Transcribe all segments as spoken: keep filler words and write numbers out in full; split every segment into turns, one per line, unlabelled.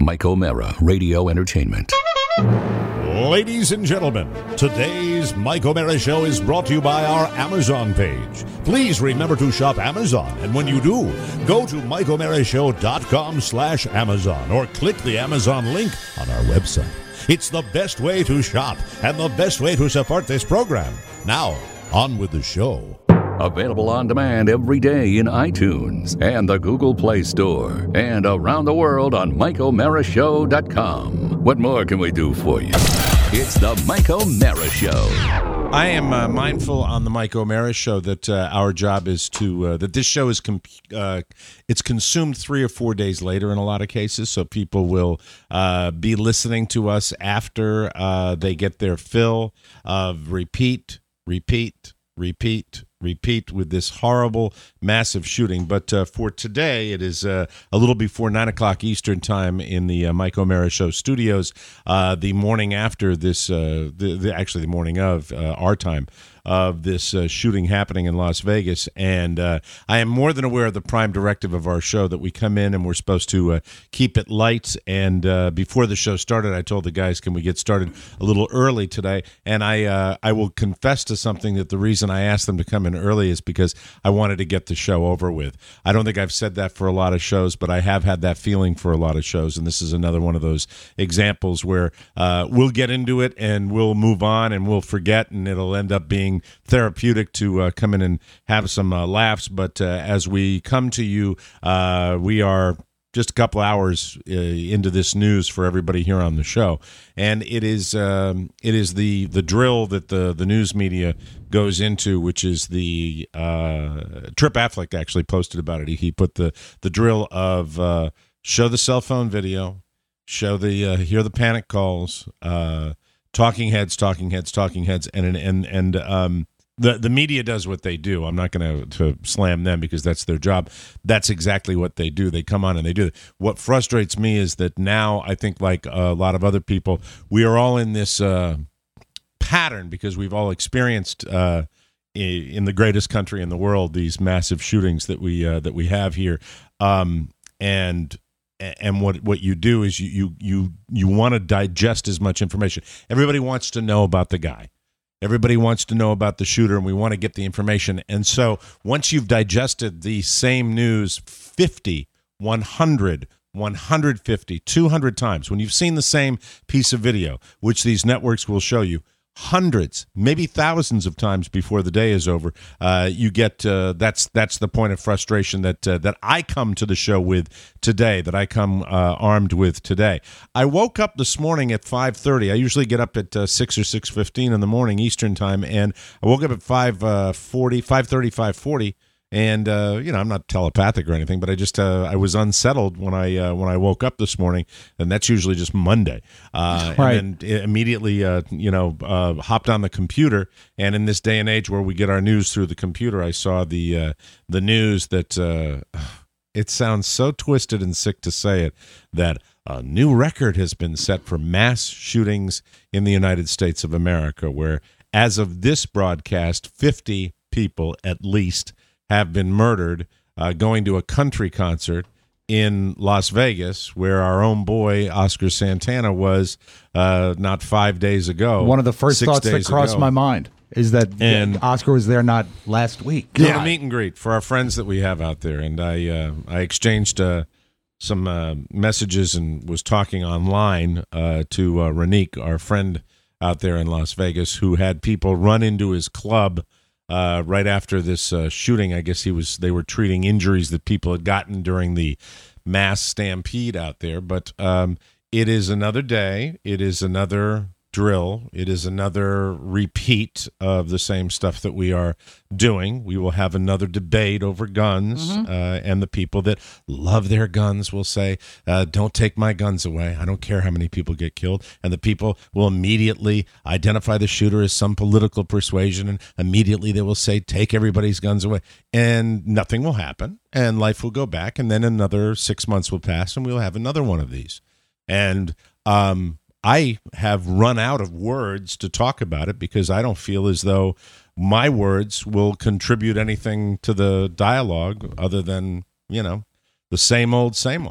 Mike O'Mara, Radio Entertainment.
Ladies and gentlemen, today's Mike O'Mara Show is brought to you by our Amazon page. Please remember to shop Amazon, and when you do, go to mike o'mara show dot com slash Amazon or click the Amazon link on our website. It's the best way to shop and the best way to support this program. Now, on with the show.
Available on demand every day in iTunes and the Google Play Store and around the world on mike o'mara show dot com. What more can we do for you? It's the Mike O'Mara Show.
I am uh, mindful on the Mike O'Mara Show that uh, our job is to uh, that this show is comp- uh, it's consumed three or four days later in a lot of cases, so people will uh, be listening to us after uh, they get their fill of repeat, repeat, repeat. repeat with this horrible, massive shooting. But uh, for today, it is uh, a little before nine o'clock Eastern time in the uh, Mike O'Mara Show studios, uh, the morning after this, uh, the, the, actually the morning of uh, our time, of this uh, shooting happening in Las Vegas. And uh, I am more than aware of the prime directive of our show that we come in and we're supposed to uh, keep it light. And uh, before the show started, I told the guys, can we get started a little early today? And I, uh, I will confess to something, that the reason I asked them to come in early is because I wanted to get the show over with. I don't think I've said that for a lot of shows, but I have had that feeling for a lot of shows, and this is another one of those examples where uh, we'll get into it and we'll move on and we'll forget, and it'll end up being therapeutic to uh, come in and have some uh, laughs. But uh, as we come to you, uh, we are just a couple hours uh, into this news for everybody here on the show, and it is um, it is the the drill that the the news media goes into, which is the uh, Trip Affleck actually posted about it. He, he put the the drill of uh, show the cell phone video, show the uh, hear the panic calls, uh, talking heads, talking heads, talking heads, and and and um, The the media does what they do. I'm not going to slam them because that's their job. That's exactly what they do. They come on and they do it. What frustrates me is that now, I think like a lot of other people, we are all in this uh, pattern because we've all experienced uh, in the greatest country in the world these massive shootings that we uh, that we have here. Um, and and what what you do is you you you, you want to digest as much information. Everybody wants to know about the guy. Everybody wants to know about the shooter, and we want to get the information. And so once you've digested the same news fifty, one hundred, one hundred fifty, two hundred times, when you've seen the same piece of video, which these networks will show you hundreds, maybe thousands of times before the day is over, uh, you get uh, that's that's the point of frustration that uh, that I come to the show with today, that I come uh, armed with today. I woke up this morning at five thirty. I usually get up at uh, six or six fifteen in the morning Eastern time, and I woke up at five forty, five thirty, five forty. And uh, you know, I'm not telepathic or anything, but I just uh, I was unsettled when I uh, when I woke up this morning, and that's usually just Monday. Uh,
right.
And then immediately, uh, you know, uh, hopped on the computer. And in this day and age where we get our news through the computer, I saw the uh, the news that uh, it sounds so twisted and sick to say it, that a new record has been set for mass shootings in the United States of America, where as of this broadcast, fifty people at least have been murdered uh, going to a country concert in Las Vegas, where our own boy Oscar Santana was uh, not five days ago.
One of the first
six
thoughts that
days
crossed
ago.
my mind is that
And-
Oscar was there not last week.
Yeah, a meet and greet for our friends that we have out there, and I uh, I exchanged uh, some uh, messages and was talking online uh, to uh, Ranique, our friend out there in Las Vegas, who had people run into his club Uh, right after this uh, shooting. I guess he was. They were treating injuries that people had gotten during the mass stampede out there. But um, it is another day. It is another drill. It is another repeat of the same stuff that we are doing. We will have another debate over guns,
Mm-hmm.
uh, and the people that love their guns will say, uh, don't take my guns away. I don't care how many people get killed. And the people will immediately identify the shooter as some political persuasion, and immediately they will say, take everybody's guns away. And nothing will happen, and life will go back, and then another six months will pass, and we'll have another one of these. And um I have run out of words to talk about it because I don't feel as though my words will contribute anything to the dialogue other than, you know, the same old, same old.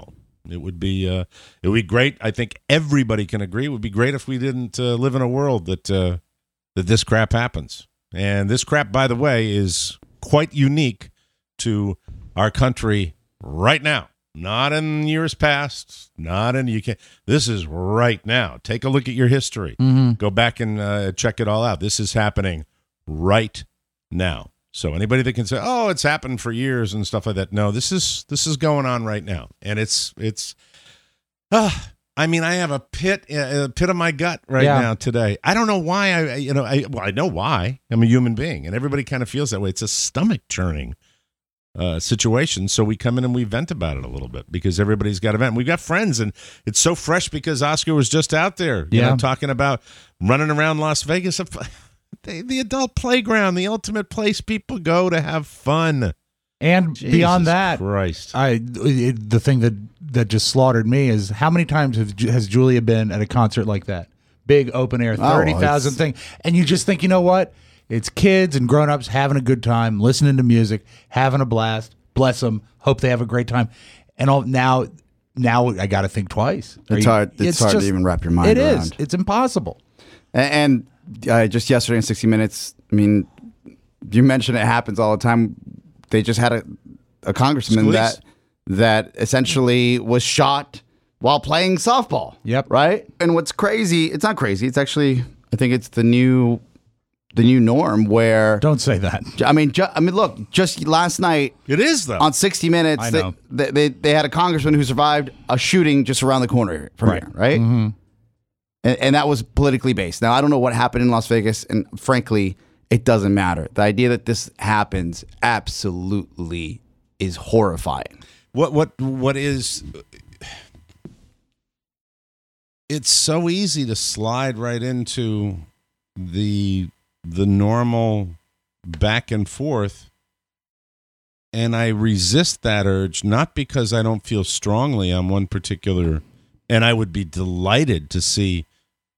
It would be uh, it would be great. I think everybody can agree. It would be great if we didn't uh, live in a world that uh, that this crap happens. And this crap, by the way, is quite unique to our country right now. Not in years past. Not in you can. This is right now. Take a look at your history.
Mm-hmm.
Go back and uh, check it all out. This is happening right now. So anybody that can say, "Oh, it's happened for years" and stuff like that, no, this is this is going on right now, and it's it's. Uh, I mean, I have a pit a pit of my gut right
Yeah.
now today. I don't know why. I you know I well, I know why. I'm a human being, and everybody kind of feels that way. It's a stomach churning uh, situation. So we come in and we vent about it a little bit because everybody's got a vent. We've got friends, and it's so fresh because Oscar was just out there, you
Yeah.
know, talking about running around Las Vegas. The, the adult playground, the ultimate place people go to have fun.
And
Jesus
beyond that,
Christ.
I it, the thing that that just slaughtered me is how many times have, has Julia been at a concert like that? Big open air, thirty thousand
it's-
thing. And you just think, you know what? It's kids and grown-ups having a good time, listening to music, having a blast. Bless them. Hope they have a great time. And all now now I got to think twice. Are
It's
you-
hard- it's hard to even wrap your mind
It is.
around.
It's impossible.
And, and uh, just yesterday in sixty minutes, I mean, you mentioned it happens all the time. They just had a, a congressman
Scalise.
that that essentially was shot while playing softball.
Yep.
Right. And what's crazy? It's not crazy. It's actually, I think it's the new the new norm where.
Don't say that.
I mean, ju- I mean, look. Just last night
It is, though.
on sixty minutes,
I
they,
know.
they, they they had a congressman who survived a shooting just around the corner from
Right.
here. Right.
Mm-hmm.
And, and that was politically based. Now, I don't know what happened in Las Vegas, and frankly, it doesn't matter. The idea that this happens absolutely is horrifying.
What what what is it's so easy to slide right into the the normal back and forth, and I resist that urge, not because I don't feel strongly on one particular, and I would be delighted to see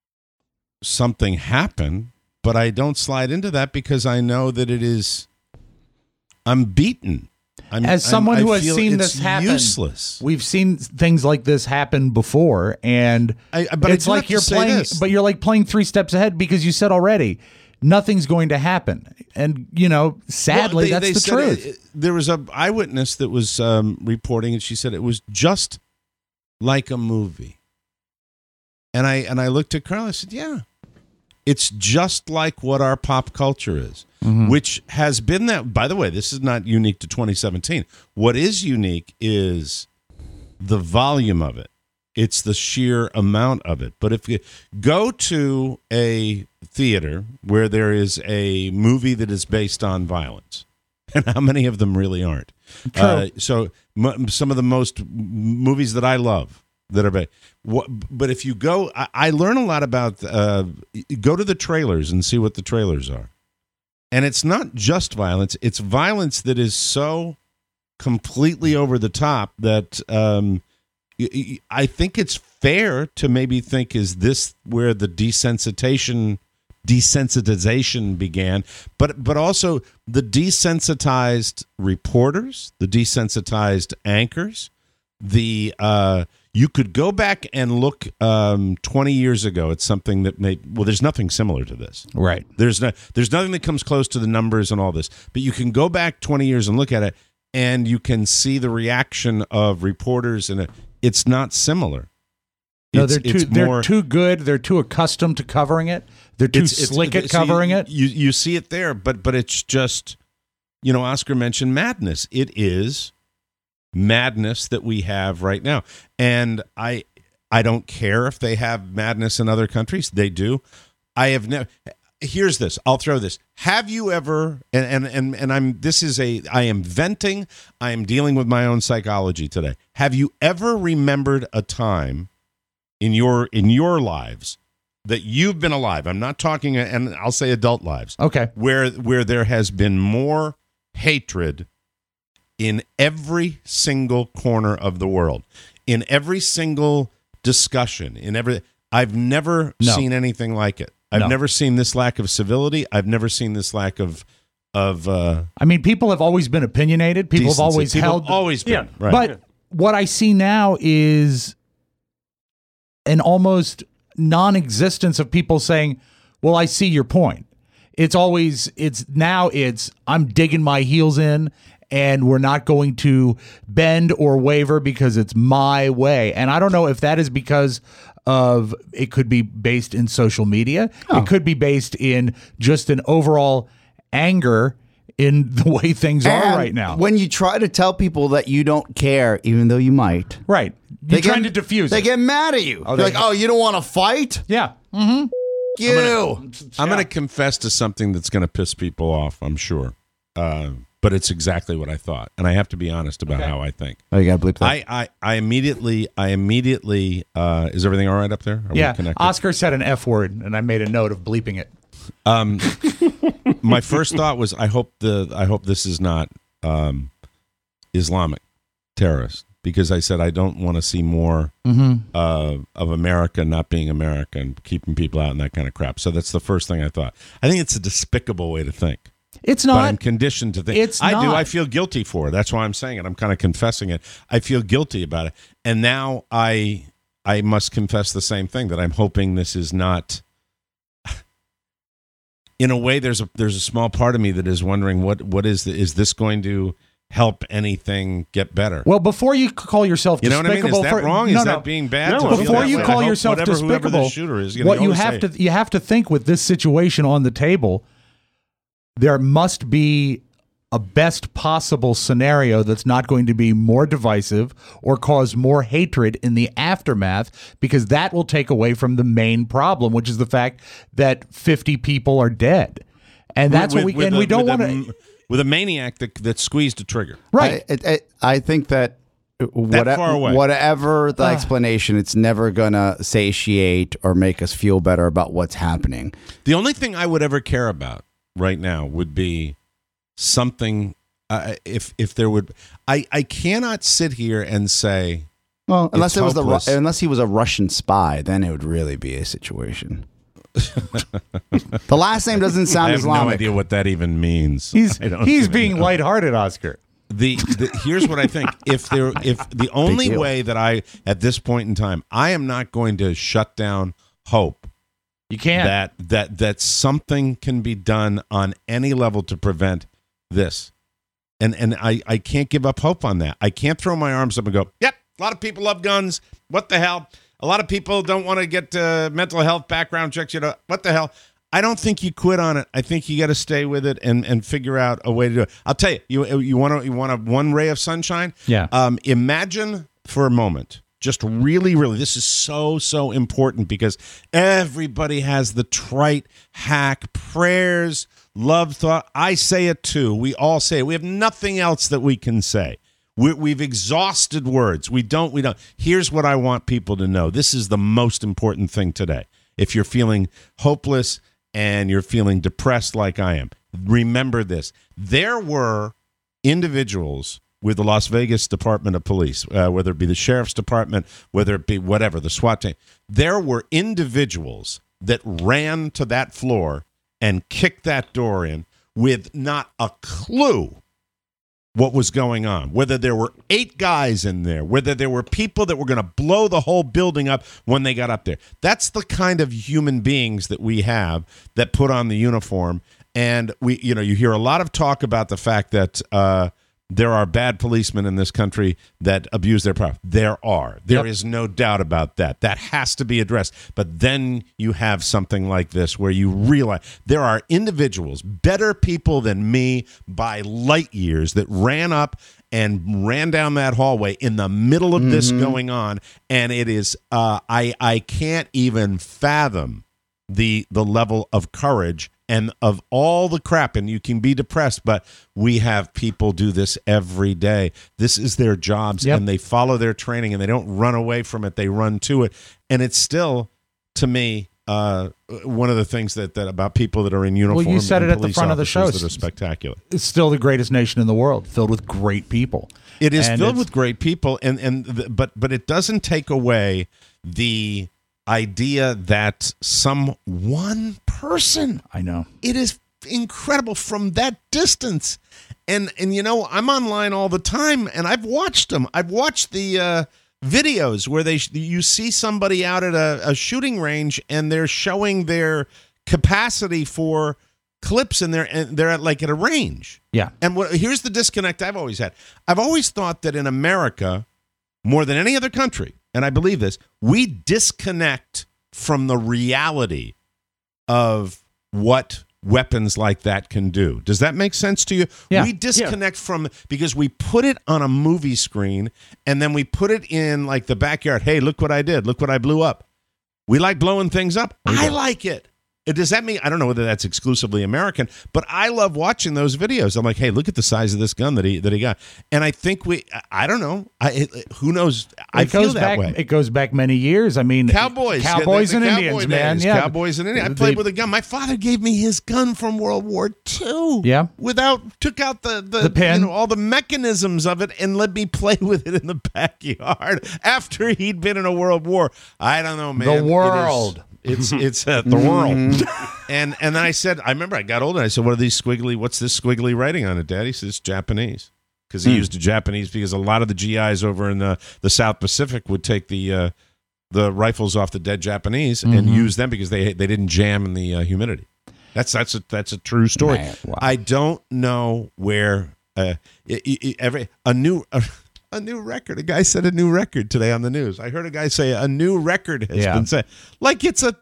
something happen, but I don't slide into that because I know that it is I'm beaten. I'm,
As
I'm-
someone
I
who has
feel
seen
it's
this happen,
useless.
we've seen things like this happen before, and
I- but I
it's
do
like
have to
you're
say
playing,
this.
but you're like playing three steps ahead because you said already nothing's going to happen, and you know, sadly,
Well, they-
that's
they
the
said
truth.
it- it- there was a eyewitness that was um, reporting, and she said it was just like a movie. And I and I looked at Carl. I said, "Yeah, it's just like what our pop culture is,
Mm-hmm.
which has been that." By the way, this is not unique to twenty seventeen. What is unique is the volume of it. It's the sheer amount of it. But if you go to a theater where there is a movie that is based on violence, and how many of them really aren't?
True.
Uh, so m- some of the most m- movies that I love that are ba- what, but if you go, I, I learn a lot about. Uh, go to the trailers and see what the trailers are, and it's not just violence; it's violence that is so completely over the top that. Um, I think it's fair to maybe think, is this where the desensitization desensitization began, but but also the desensitized reporters, the desensitized anchors, the uh, you could go back and look um, twenty years ago at something that made well. There's nothing similar to this.
Right.
There's no, there's nothing that comes close to the numbers and all this. But you can go back twenty years and look at it, and you can see the reaction of reporters, and it, it's not similar.
No,
It's-
they're too
it's
they're
more-
too good. They're too accustomed to covering it. They're too
it's- it's-
slick at
so you-
covering it.
You you see it there, but but it's just, you know, Oscar mentioned madness. It is madness that we have right now, and I I don't care if they have madness in other countries. They do. I have never. Here's this. I'll throw this. Have you ever? And and and and I'm. This is a. I am venting. I am dealing with my own psychology today. Have you ever remembered a time in your in your lives that you've been alive? I'm not talking, and I'll say adult lives.
Okay.
Where where there has been more hatred in every single corner of the world, in every single discussion, in every. I've never
No.
seen anything like it. I've
No.
never seen this lack of civility. I've never seen this lack of of. Uh,
I mean, people have always been opinionated. People have
Decency.
always
People
held
have always been,
Yeah,
right.
but what I see now is an almost non-existence of people saying, well, I see your point. It's always, it's now it's, I'm digging my heels in and we're not going to bend or waver because it's my way. And I don't know if that is because of, it could be based in social media.
Oh.
It could be based in just an overall anger in the way things are
And
right now.
when you try to tell people that you don't care, even though you might,
Right. You're trying to diffuse
They
it.
get mad at you. They're
they-
like, oh, you don't want to fight?
Yeah. Mm-hmm.
You.
I'm going to confess to something that's going to piss people off, I'm sure. Uh, but it's exactly what I thought. And I have to be honest about how I think.
Oh, you got to bleep that.
I, I, I immediately, I immediately, uh, is everything all right up there? Are we
Yeah.
connected?
Oscar said an F word, and I made a note of bleeping it.
Um, my first thought was, I hope the, I hope this is not um, Islamic terrorists, because I said I don't want to see more uh, of America not being America and keeping people out and that kind of crap. So that's the first thing I thought. I think it's a despicable way to think.
It's
But
not.
I'm conditioned to think.
It's
I do.
not.
I feel guilty for it. That's why I'm saying it. I'm kind of confessing it. I feel guilty about it. And now I I must confess the same thing, that I'm hoping this is not. In a way, there's a there's a small part of me that is wondering what what is the, is this going to help anything get better?
Well, before you call yourself
You know what I mean?
despicable,
Is that
for,
wrong?
No,
is
no.
that being bad?
No,
to
it's
feel
Before
that
you
way?
call
I hope
yourself
whatever, whoever
despicable,
the shooter is, gonna
what you
always
have
say
to you have to think with this situation on the table, there must be a best possible scenario that's not going to be more divisive or cause more hatred in the aftermath, because that will take away from the main problem, which is the fact that fifty people are dead. And that's
With-
what we
with
and
a-
we don't
with
want
a-
to
with a maniac that that squeezed a trigger.
right.
I, I, I think that whatever,
far away.
whatever
Ah.
the explanation, it's never going to satiate or make us feel better about what's happening.
The only thing I would ever care about right now would be something. Uh, if if there would, I I cannot sit here and say,
Well, unless
It's
it was the Ru-
hopeless.
unless he was a Russian spy, then it would really be a situation. The last name doesn't sound
I have
Islamic.
no idea what that even means.
He's
I don't
he's
even
being
know.
lighthearted, Oscar.
The, the here's what I think. If there, if the only
deal.
way that I at this point in time, I am not going to shut down hope
You can't.
that that that something can be done on any level to prevent this. And and I, I can't give up hope on that. I can't throw my arms up and go, yep, a lot of people love guns. What the hell? A lot of people don't want to get uh, mental health background checks. You know, what the hell? I don't think you quit on it. I think you got to stay with it and, and figure out a way to do it. I'll tell you, you you want to you want a one ray of sunshine?
Yeah.
Um, imagine for a moment, just really, really, this is so, so important, because everybody has the trite hack prayers, love thought. I say it too. We all say it. We have nothing else that we can say. We, we've exhausted words. We don't, we don't. Here's what I want people to know. This is the most important thing today. If you're feeling hopeless and you're feeling depressed like I am, remember this. There were individuals with the Las Vegas Department of Police, uh, whether it be the Sheriff's Department, whether it be whatever, the SWAT team. There were individuals that ran to that floor and kicked that door in with not a clue what was going on, whether there were eight guys in there, whether there were people that were going to blow the whole building up when they got up there. That's the kind of human beings that we have that put on the uniform. And we, you know, you hear a lot of talk about the fact that uh, there are bad policemen in this country that abuse their power. There are. There
Yep.
is no doubt about that. That has to be addressed. But then you have something like this where you realize there are individuals, better people than me by light years, that ran up and ran down that hallway in the middle of this going on. And it is, uh, I, I can't even fathom the the level of courage and of all the crap. And you can be depressed, but we have people do this every day. This is their jobs,
Yep.
and they follow their training, and they don't run away from it. They run to it. And it's still, to me, uh, one of the things that, that about people that are in uniform.
you said
and
it at the
police
front of the show.
officers that are spectacular.
It's still the greatest nation in the world, filled with great people.
It is
And
filled
it's-
with great people, and and the, but but it doesn't take away the idea that some one person.
I know.
It is incredible from that distance, And and you know, I'm online all the time, and I've watched them. I've watched the uh, videos where they you see somebody out at a, a shooting range, and they're showing their capacity for clips, and they're and they're at like at a range.
Yeah.
And what here's the disconnect I've always had. I've always thought that in America, more than any other country, and I believe this, we disconnect from the reality of what weapons like that can do. Does that make sense to you?
Yeah.
We disconnect yeah. from because we put it on a movie screen and then we put it in like the backyard. Hey, look what I did. Look what I blew up. We like blowing things up. I like it. Does that mean, I don't know whether that's exclusively American, but I love watching those videos. I'm like, hey, look at the size of this gun that he that he got. And I think we, I don't know, I it, who knows? I
it
feel
goes
that
back,
way.
It goes back many years. I mean,
Cowboys.
Cowboys
yeah, the, the
and
cowboy
Indians,
days,
man. Yeah.
Cowboys and Indians. I played
The-
with a gun. My father gave me his gun from World War Two.
Yeah.
Without, took out the, the,
The pin.
You know, all the mechanisms of it and let me play with it in the backyard after he'd been in a world war. I don't know, man.
The
It is-
world.
It's it's uh, the world, and and then I said, I remember I got older. I said, what are these squiggly? What's this squiggly writing on it, Dad? He says, Japanese, because he
Hmm.
used the Japanese because a lot of the G Is over in the, the South Pacific would take the uh, the rifles off the dead Japanese and
Mhm.
use them because they they didn't jam in the uh, humidity. That's that's a that's a true story.
Man, wow.
I don't know where uh, i- i- every a new. A, A new record. A guy said a new record today on the news. I heard a guy say a new record has
Yeah.
been set. Like it's a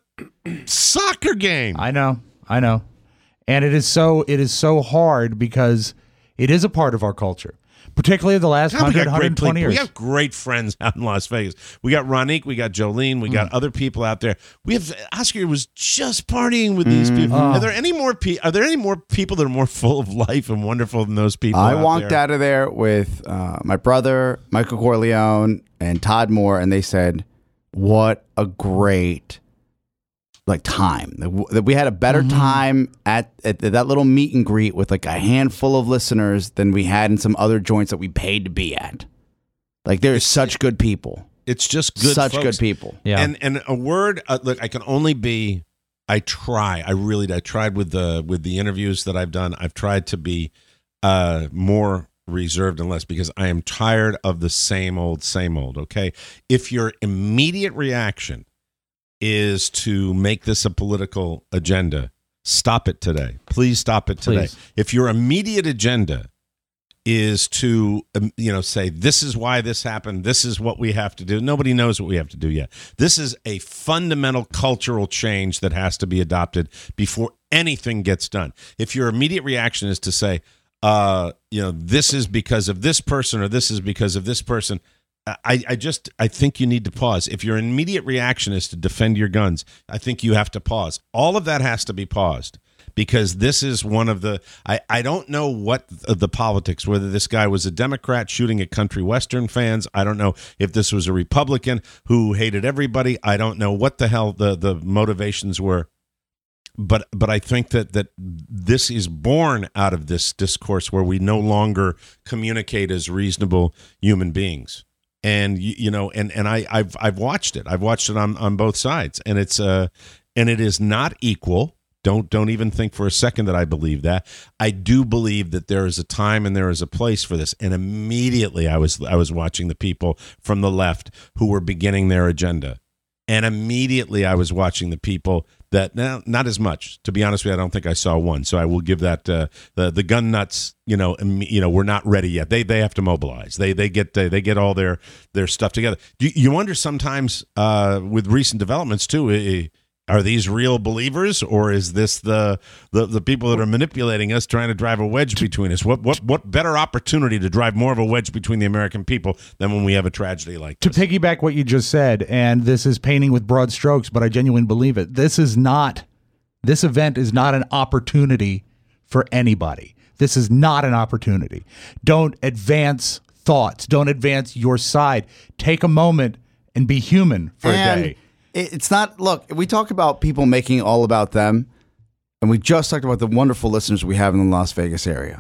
soccer game.
I know, I know, and it is so it is so hard because it is a part of our culture, particularly the last
God, we
one hundred,
got
one hundred
great
twenty
people.
years.
We have great friends out in Las Vegas. We got Ronique, we got Jolene, we
Mm.
got other people out there. We have Oscar was just partying with these people.
Oh.
Are there any more? Pe- are there any more people that are more full of life and wonderful than those people?
I
out
walked
there?
out of there with uh, my brother, Michael Corleone, and Todd Moore, and they said, "What a great like time! That w- that we had a better time at, at that little meet and greet with like a handful of listeners than we had in some other joints that we paid to be at. Like there's such good people,
It's just good.
such
folks.
good people.
Yeah.
And and a word. Uh, look, I can only be. I try. I really. I tried with the with the interviews that I've done. I've tried to be uh, more reserved and less because I am tired of the same old, same old. Okay, if your immediate reaction is to make this a political agenda, stop it today. Please stop it today.
Please.
If your immediate agenda is to um, you know say this is why this happened, this is what we have to do, nobody knows what we have to do yet. This is a fundamental cultural change that has to be adopted before anything gets done. If your immediate reaction is to say uh you know this is because of this person or this is because of this person, I, I just I think you need to pause. If your immediate reaction is to defend your guns, I think you have to pause. All of that has to be paused. Because this is one of the, I, I don't know what the, the politics, whether this guy was a Democrat shooting at country Western fans. I don't know if this was a Republican who hated everybody. I don't know what the hell the, the motivations were. But but I think that, that this is born out of this discourse where we no longer communicate as reasonable human beings. And, you, you know, and, and I, I've I've watched it. I've watched it on, on both sides. And it's uh, and it is not equal. Don't don't even think for a second that I believe that. I do believe that there is a time and there is a place for this. And immediately I was I was watching the people from the left who were beginning their agenda. And immediately I was watching the people that now not as much. To be honest with you, I don't think I saw one. So I will give that uh, the the gun nuts. You know, im- you know, we're not ready yet. They they have to mobilize. They they get they, they get all their their stuff together. You, you wonder sometimes uh, with recent developments too. It, Are these real believers, or is this the, the the people that are manipulating us, trying to drive a wedge between us? What what what better opportunity to drive more of a wedge between the American people than when we have a tragedy like
To
this?
piggyback what you just said, and this is painting with broad strokes, but I genuinely believe it. This is not, this event is not an opportunity for anybody. This is not an opportunity. Don't advance thoughts. Don't advance your side. Take a moment and be human for
And
a day.
it- it's not, look, we talk about people making it all about them, and we just talked about the wonderful listeners we have in the Las Vegas area.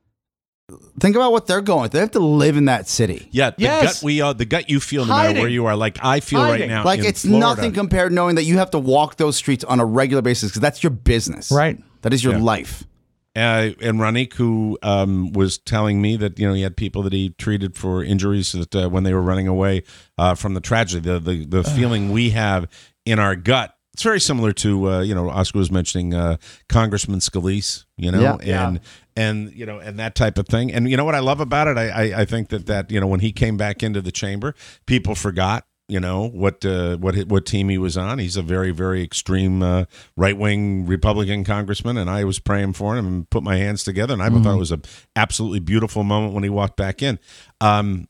Think about what they're going. They have to live in that city.
Yeah, the
Yes.
gut we uh, the gut you feel no matter
Hiding.
where you are. Like I feel right
Hiding.
now.
Like
in
it's
Florida.
nothing compared to knowing that you have to walk those streets on a regular basis because that's your business.
Right.
That is your
Yeah.
life.
Uh, and Ronick, who um, was telling me that you know he had people that he treated for injuries that uh, when they were running away uh, from the tragedy, the the, the feeling we have in our gut. It's very similar to uh, you know Oscar was mentioning uh, Congressman Scalise, you know,
Yeah.
and
Yeah.
and you know and that type of thing. And you know what I love about it? I, I I think that that you know when he came back into the chamber, people forgot. You know what? Uh, what what team he was on? He's a very, very extreme uh, right wing Republican congressman, and I was praying for him and put my hands together. And I mm-hmm. thought it was an absolutely beautiful moment when he walked back in. Um,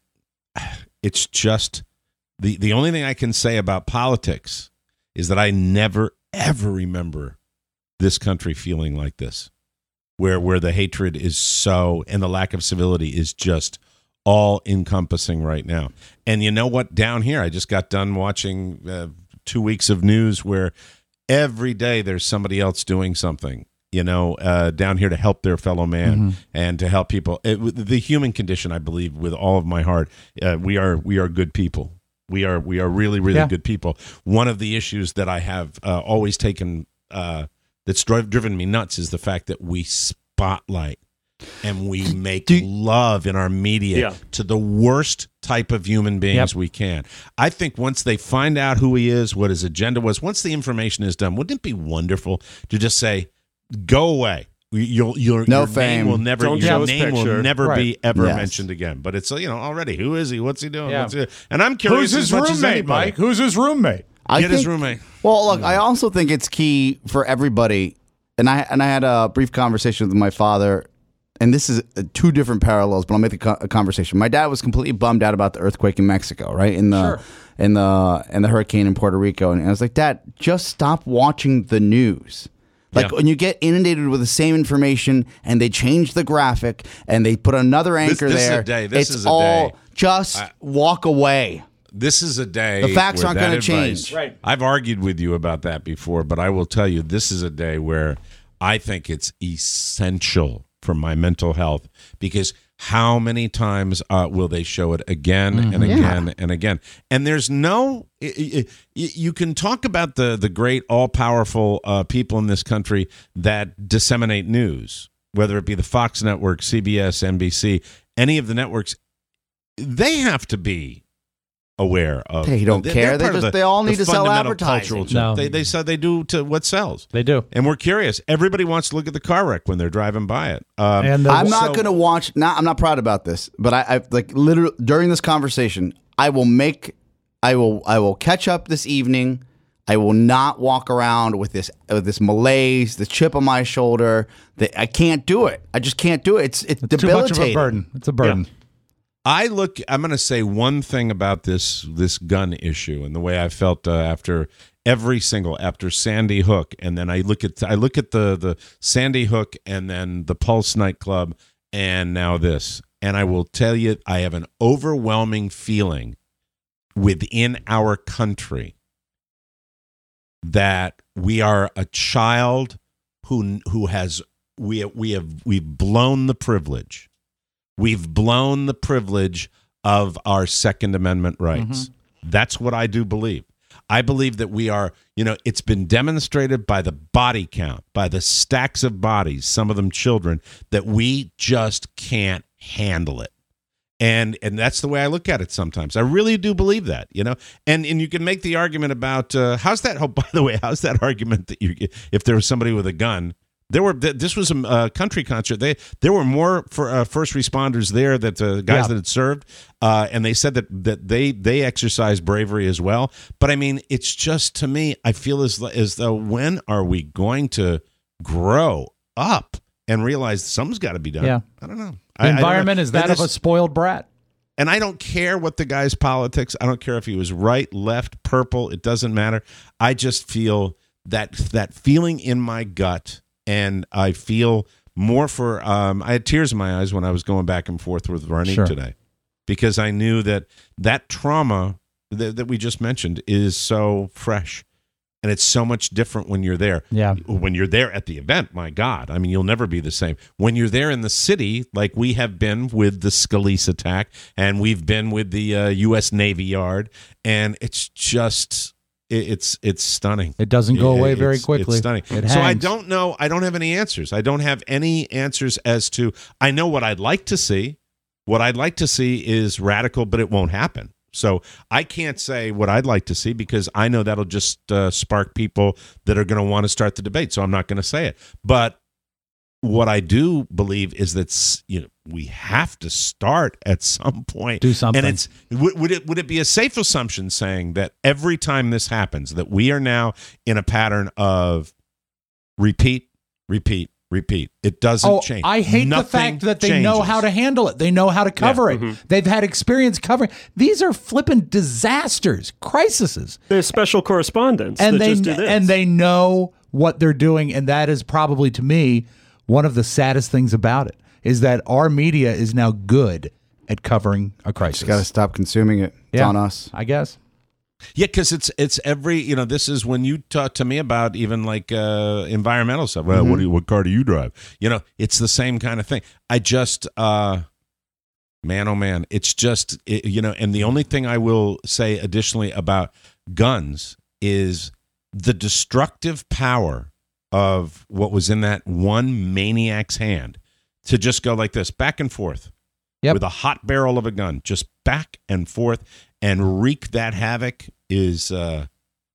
it's just the the only thing I can say about politics is that I never ever remember this country feeling like this, where where the hatred is so and the lack of civility is just all encompassing right now. And you know what? Down here, I just got done watching uh, two weeks of news where every day there's somebody else doing something, you know, uh, down here to help their fellow man mm-hmm. and to help people. It, the human condition, I believe, with all of my heart, uh, we are we are good people. We are we are really, really yeah. good people. One of the issues that I have uh, always taken uh, that's dri- driven me nuts is the fact that we spotlight and we make you, love in our media yeah. to the worst type of human beings yep. we can. I think once they find out who he is, what his agenda was, once the information is done, wouldn't it be wonderful to just say, "Go away. You'll, your
no
your
fame
name will never,
Don't
your name will never
right.
be ever
yes.
mentioned again." But it's you know already who is he? What's he doing?
Yeah.
What's he, and I'm curious
Who's his
as much as
roommate,
anybody.
Mike? Who's his roommate?
I
Get his
think-
roommate.
Well, look, I also think it's key for everybody, and I and I had a brief conversation with my father. And this is two different parallels, but I'll make the co- a conversation. My dad was completely bummed out about the earthquake in Mexico, right? In the
Sure.
in the in the hurricane in Puerto Rico, and I was like, "Dad, just stop watching the news." Like
Yeah.
when you get inundated with the same information, and they change the graphic, and they put another anchor
this is
there.
a day. This
it's
is a
all
day.
just
I-
walk away.
This is a day.
The facts
where
aren't
that
gonna
advice-
change.
Right.
I've argued with you about that before, but I will tell you, this is a day where I think it's essential for my mental health, because how many times uh, will they show it again
Mm-hmm.
and again and again? And there's no, it, it, you can talk about the the great all powerful uh, people in this country that disseminate news, whether it be the Fox network, C B S, N B C, any of the networks. They have to be aware of.
They don't
they're
care. They
part of
just-
the-
they all
the
need to sell
fundamental
advertising.
cultural change.
No.
They they said they do to what sells.
They do.
And we're curious. Everybody wants to look at the car wreck when they're driving by it. Um,
And the,
I'm not
so-
going to watch. Not, I'm not proud about this, but I, I like literally during this conversation, I will make, I will, I will catch up this evening. I will not walk around with this, with this malaise, the chip on my shoulder. That I can't do it. I just can't do it. It's it's,
It's too much of
debilitating.
a burden. It's a burden.
I look. I'm going to say one thing about this this gun issue and the way I felt uh, after every single after Sandy Hook, and then I look at I look at the the Sandy Hook and then the Pulse nightclub, and now this, and I will tell you, I have an overwhelming feeling within our country that we are a child who who has we we have we've blown the privilege. We've blown the privilege of our Second Amendment rights. Mm-hmm. That's what I do believe. I believe that we are, you know, it's been demonstrated by the body count, by the stacks of bodies, some of them children, that we just can't handle it. And and that's the way I look at it sometimes. I really do believe that, you know. And and you can make the argument about uh, how's that? Oh, by the way, how's that argument that you if there was somebody with a gun? There were this was a uh, country concert. They there were more for uh, first responders there that uh, guys
Yeah.
that had served, uh, and they said that that they they exercised bravery as well. But I mean, it's just to me, I feel as as though when are we going to grow up and realize something's got to be done?
Yeah.
I don't know.
The
I- I don't
environment
know.
is that
And
of a
this-
spoiled brat.
and I don't care what the guy's politics. I don't care if he was right, left, purple. It doesn't matter. I just feel that that feeling in my gut. And I feel more for, um, I had tears in my eyes when I was going back and forth with Ronick
Sure.
today, because I knew that that trauma that, that we just mentioned is so fresh, and it's so much different when you're there.
Yeah.
When you're there at the event, my God, I mean, you'll never be the same. When you're there in the city, like we have been with the Scalise attack, and we've been with the uh, U S Navy Yard, and it's just, it, it's it's stunning.
It doesn't go away very
It's-
quickly.
It's stunning.
It
so I
hangs.
don't know. I don't have any answers. I don't have any answers as to. I know what I'd like to see. What I'd like to see is radical, but it won't happen. So I can't say what I'd like to see because I know that'll just uh, spark people that are going to want to start the debate. So I'm not going to say it. But what I do believe is that s- you know we have to start at some point.
Do something.
And it's would, would it would it be a safe assumption saying that every time this happens that we are now in a pattern of repeat, repeat, repeat. It doesn't
Oh,
change.
I hate
Nothing
the fact that they know
changes.
how to handle it. They know how to cover
Yeah.
it. They've had experience covering. These are flipping disasters, crises,
There's special correspondents
and
that
they
just do this.
and they know what they're doing. And that is probably, to me, one of the saddest things about it is that our media is now good at covering a crisis.
Just got to stop consuming it. It's
Yeah,
on us.
I guess.
Yeah, because it's it's every you know this is when you talk to me about even like uh, environmental stuff. Well, what do you, what car do you drive? You know, it's the same kind of thing. I just uh, man, oh man, it's just it, you know. And the only thing I will say additionally about guns is the destructive power of what was in that one maniac's hand to just go like this, back and forth,
Yep.
with a hot barrel of a gun, just back and forth and wreak that havoc is, uh,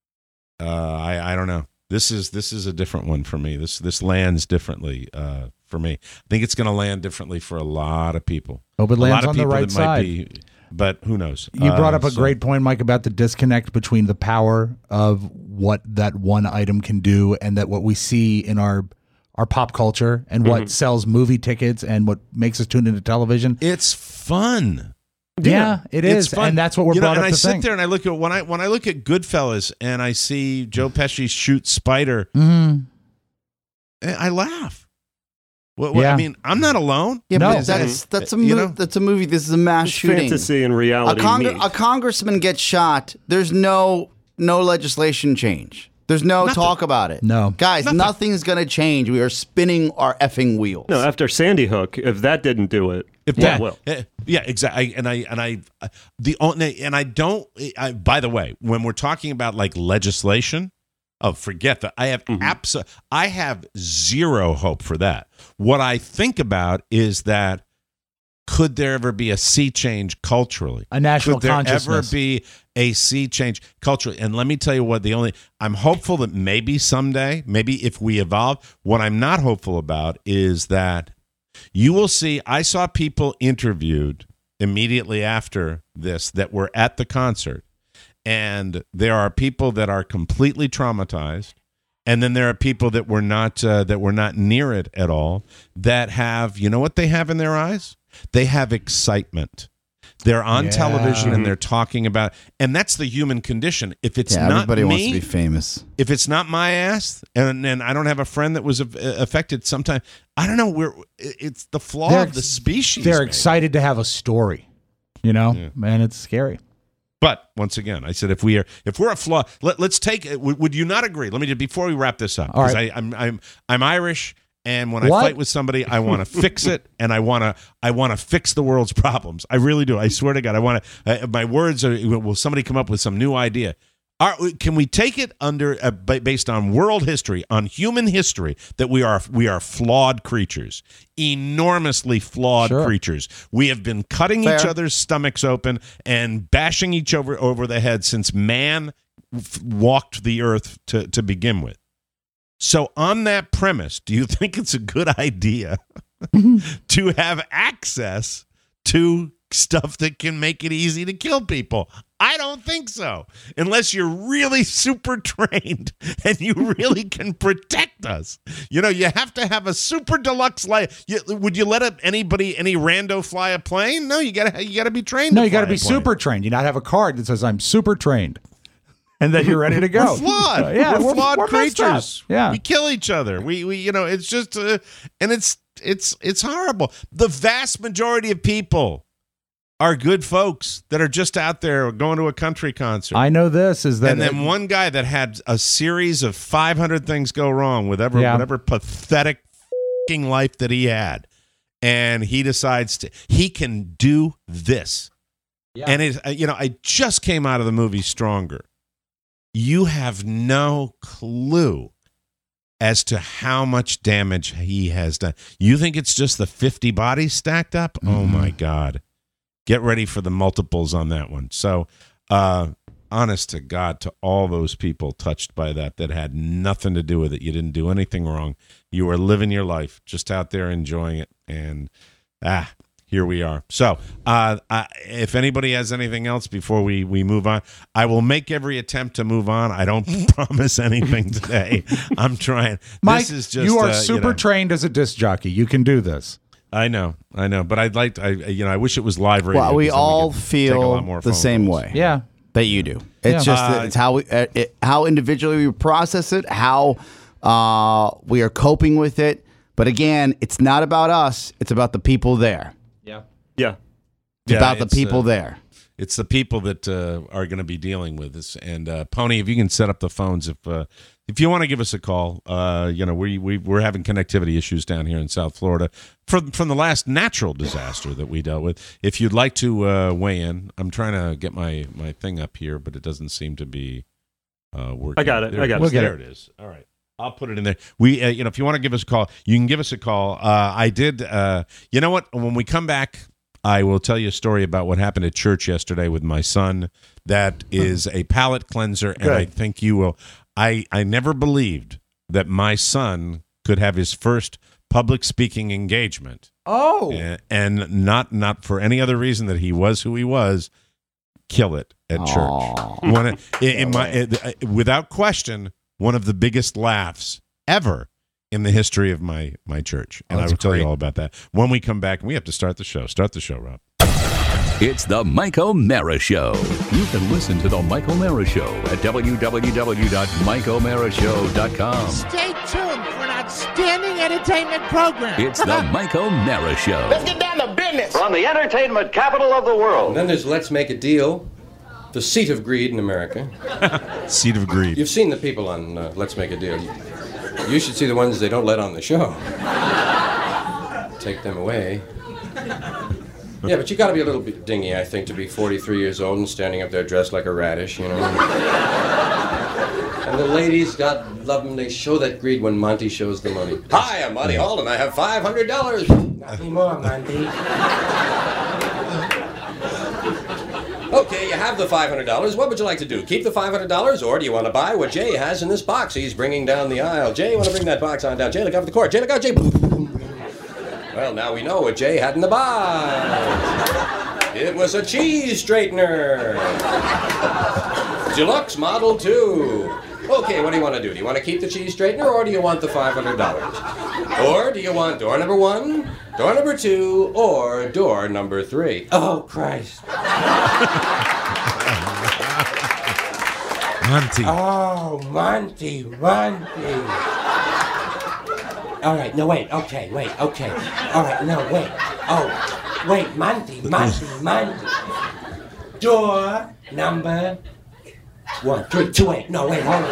uh, I, I don't know. This is this is a different one for me. This this lands differently uh, for me. I think it's going to land differently for a lot of people.
Hope it
a
lands
lot of
on the
people
right
that might
side.
be, but who knows?
You brought
Uh,
up a
so-
great point, Mike, about the disconnect between the power of what that one item can do and that what we see in our our pop culture and what sells movie tickets and what makes us tune into television.
It's fun.
Yeah, it is,
It's fun.
and that's what we're
you know,
brought
and
up
I
to
sit
think.
there and I look at when I when I look at Goodfellas and I see Joe Pesci shoot Spider,
Mhm.
I laugh. What, what-
Yeah.
I mean, I'm not alone.
Yeah,
No.
but that's that's a
You
mo-
know?
that's a movie. This is a mass
It's
shooting.
fantasy and
A,
reality
congr-
meet.
a congressman gets shot. There's no no legislation change. There's no
Nothing.
talk about it.
No.
Guys,
Nothing.
nothing's going to change. We are spinning our effing wheels.
No, after Sandy Hook, if that didn't do it,
If
what
that,
will?
eh, yeah, exactly. And I and I uh, the only and I don't. I, by the way, when we're talking about like legislation, oh, forget that. I have abso- I have zero hope for that. What I think about is that could there ever be a sea change culturally?
A national
Could there ever
consciousness.
be a sea change culturally? And let me tell you what, the only I'm hopeful that maybe someday, maybe if we evolve, what I'm not hopeful about is that you will see, I saw people interviewed immediately after this that were at the concert, and there are people that are completely traumatized, and then there are people that were not uh, that were not near it at all that have, you know what they have in their eyes? They have excitement. They're on
Yeah.
television and they're talking about, and that's the human condition. If it's
yeah,
not
everybody wants
me,
to be famous.
if it's not my ass, and and I don't have a friend that was uh, affected sometime, I don't know. We're it's the flaw
They're
of the species.
They're
man.
excited to have a story, you know, man. It's scary.
But once again, I said if we are if we're a flaw, let, let's take it. Would, would you not agree? Let me just before we wrap this up,
All
because
right.
I I'm I'm I'm Irish. And when
What?
I fight with somebody, I want to fix it, and I want to I want to fix the world's problems. I really do. I swear to God, I want to. Uh, my words are. Will somebody come up with some new idea? Are, can we take it under uh, ba- based on world history, on human history, that we are we are flawed creatures, enormously flawed
Sure.
creatures. We have been cutting
Fair.
each other's stomachs open and bashing each other over the head since man f- walked the earth to to begin with. So on that premise, do you think it's a good idea to have access to stuff that can make it easy to kill people? I don't think so. Unless you're really super trained and you really can protect us. You know, you have to have a super deluxe life. You, would you let a, anybody, any rando fly a plane? No, you gotta you gotta be trained.
No,
to
you got to
fly
be
a plane.
super trained. You not have a card that says I'm super trained, and then you're ready to go.
We're flawed.
Uh, yeah,
we're, flawed
we're messed up.
creatures.
Yeah,
we kill each other. We, we, you know, it's just, uh, and it's, it's, it's horrible. The vast majority of people are good folks that are just out there going to a country concert.
I know this is that.
and then one guy that had a series of five hundred things go wrong with ever,
Yeah.
whatever pathetic f***ing life that he had, and he decides to, he can do this.
Yeah.
And it, uh, you know, I just came out of the movie Stronger. you have no clue as to how much damage he has done. You think it's just the fifty bodies stacked up? Mm-hmm. Oh, my God. Get ready for the multiples on that one. So, uh, honest to God, to all those people touched by that that had nothing to do with it. You didn't do anything wrong. You were living your life, just out there enjoying it. And, ah, here we are. So, uh, uh, if anybody has anything else before we, we move on, I will make every attempt to move on. I don't promise anything today. I'm trying.
Mike,
this is just,
you are
uh,
super
you know,
trained as a disc jockey. You can do this.
I know, I know, but I'd like to, I, you know, I wish it was live radio.
Well, we
'cause then
all
could take a lot
feel
more
the
phone
same
calls.
way.
Yeah.
That you do. It's
Yeah.
just
Uh,
it's how we uh, it, how individually we process it, how uh, we are coping with it. But again, it's not about us. It's about the people there.
Yeah.
It's
Yeah,
about the
it's,
people
uh,
there.
It's the people that uh, are going to be dealing with this. And uh, Pony, if you can set up the phones, if uh, if you want to give us a call, uh, you know we we we're having connectivity issues down here in South Florida from from the last natural disaster that we dealt with. If you'd like to uh, weigh in, I'm trying to get my my thing up here, but it doesn't seem to be uh, working.
I got it.
There,
I got it.
We'll get
there
it.
it is. All right. I'll put it in there. We, uh, you know, if you want to give us a call, you can give us a call. Uh, I did. Uh, you know what? When we come back, I will tell you a story about what happened at church yesterday with my son. That is a palate cleanser, and
Good.
I think you will. I I never believed that my son could have his first public speaking engagement,
Oh.
and, and not not for any other reason that he was who he was. Kill it at church.
Aw.
One of- in, in my, uh, without question, one of the biggest laughs ever in the history of my my church, and
Oh,
I
that's
will tell
great.
you all about that when we come back. And we have to start the show. Start the show, Rob.
It's the Mike O'Mara Show. You can listen to the Mike O'Mara Show at w w w dot mike o'mara show dot com.
Stay tuned for an outstanding entertainment program.
It's the Mike O'Mara Show.
Let's get down to business.
From the entertainment capital of the world.
Then there's Let's Make a Deal, the seat of greed in America.
Seed of greed.
You've seen the people on uh, Let's Make a Deal. You, you should see the ones they don't let on the show. Take them away. Yeah, but you got to be a little bit dingy, I think, to be forty-three years old and standing up there dressed like a radish, you know. And the ladies, God love them, they show that greed when Monty shows the money. Hi, I'm Monty Hall, and I have five hundred dollars. Not anymore, Monty. Okay, you have the five hundred dollars. What would you like to do? Keep the five hundred dollars, or do you want to buy what Jay has in this box he's bringing down the aisle? Jay, you want to bring that box on down? Jay, look out for the cord. Jay, look out, Jay. Well, now we know what Jay had in the box. It was a cheese straightener. Deluxe Model two. Okay, what do you want to do? Do you want to keep the cheese straightener, or do you want the five hundred dollars? Or do you want door number one, door number two, or door number three? Oh, Christ.
Monty.
Oh, Monty, Monty. All right, no, wait, okay, wait, okay. All right, no, wait. Oh, wait, Monty, Monty, Monty. Door number one, three, two, wait, no, wait, hold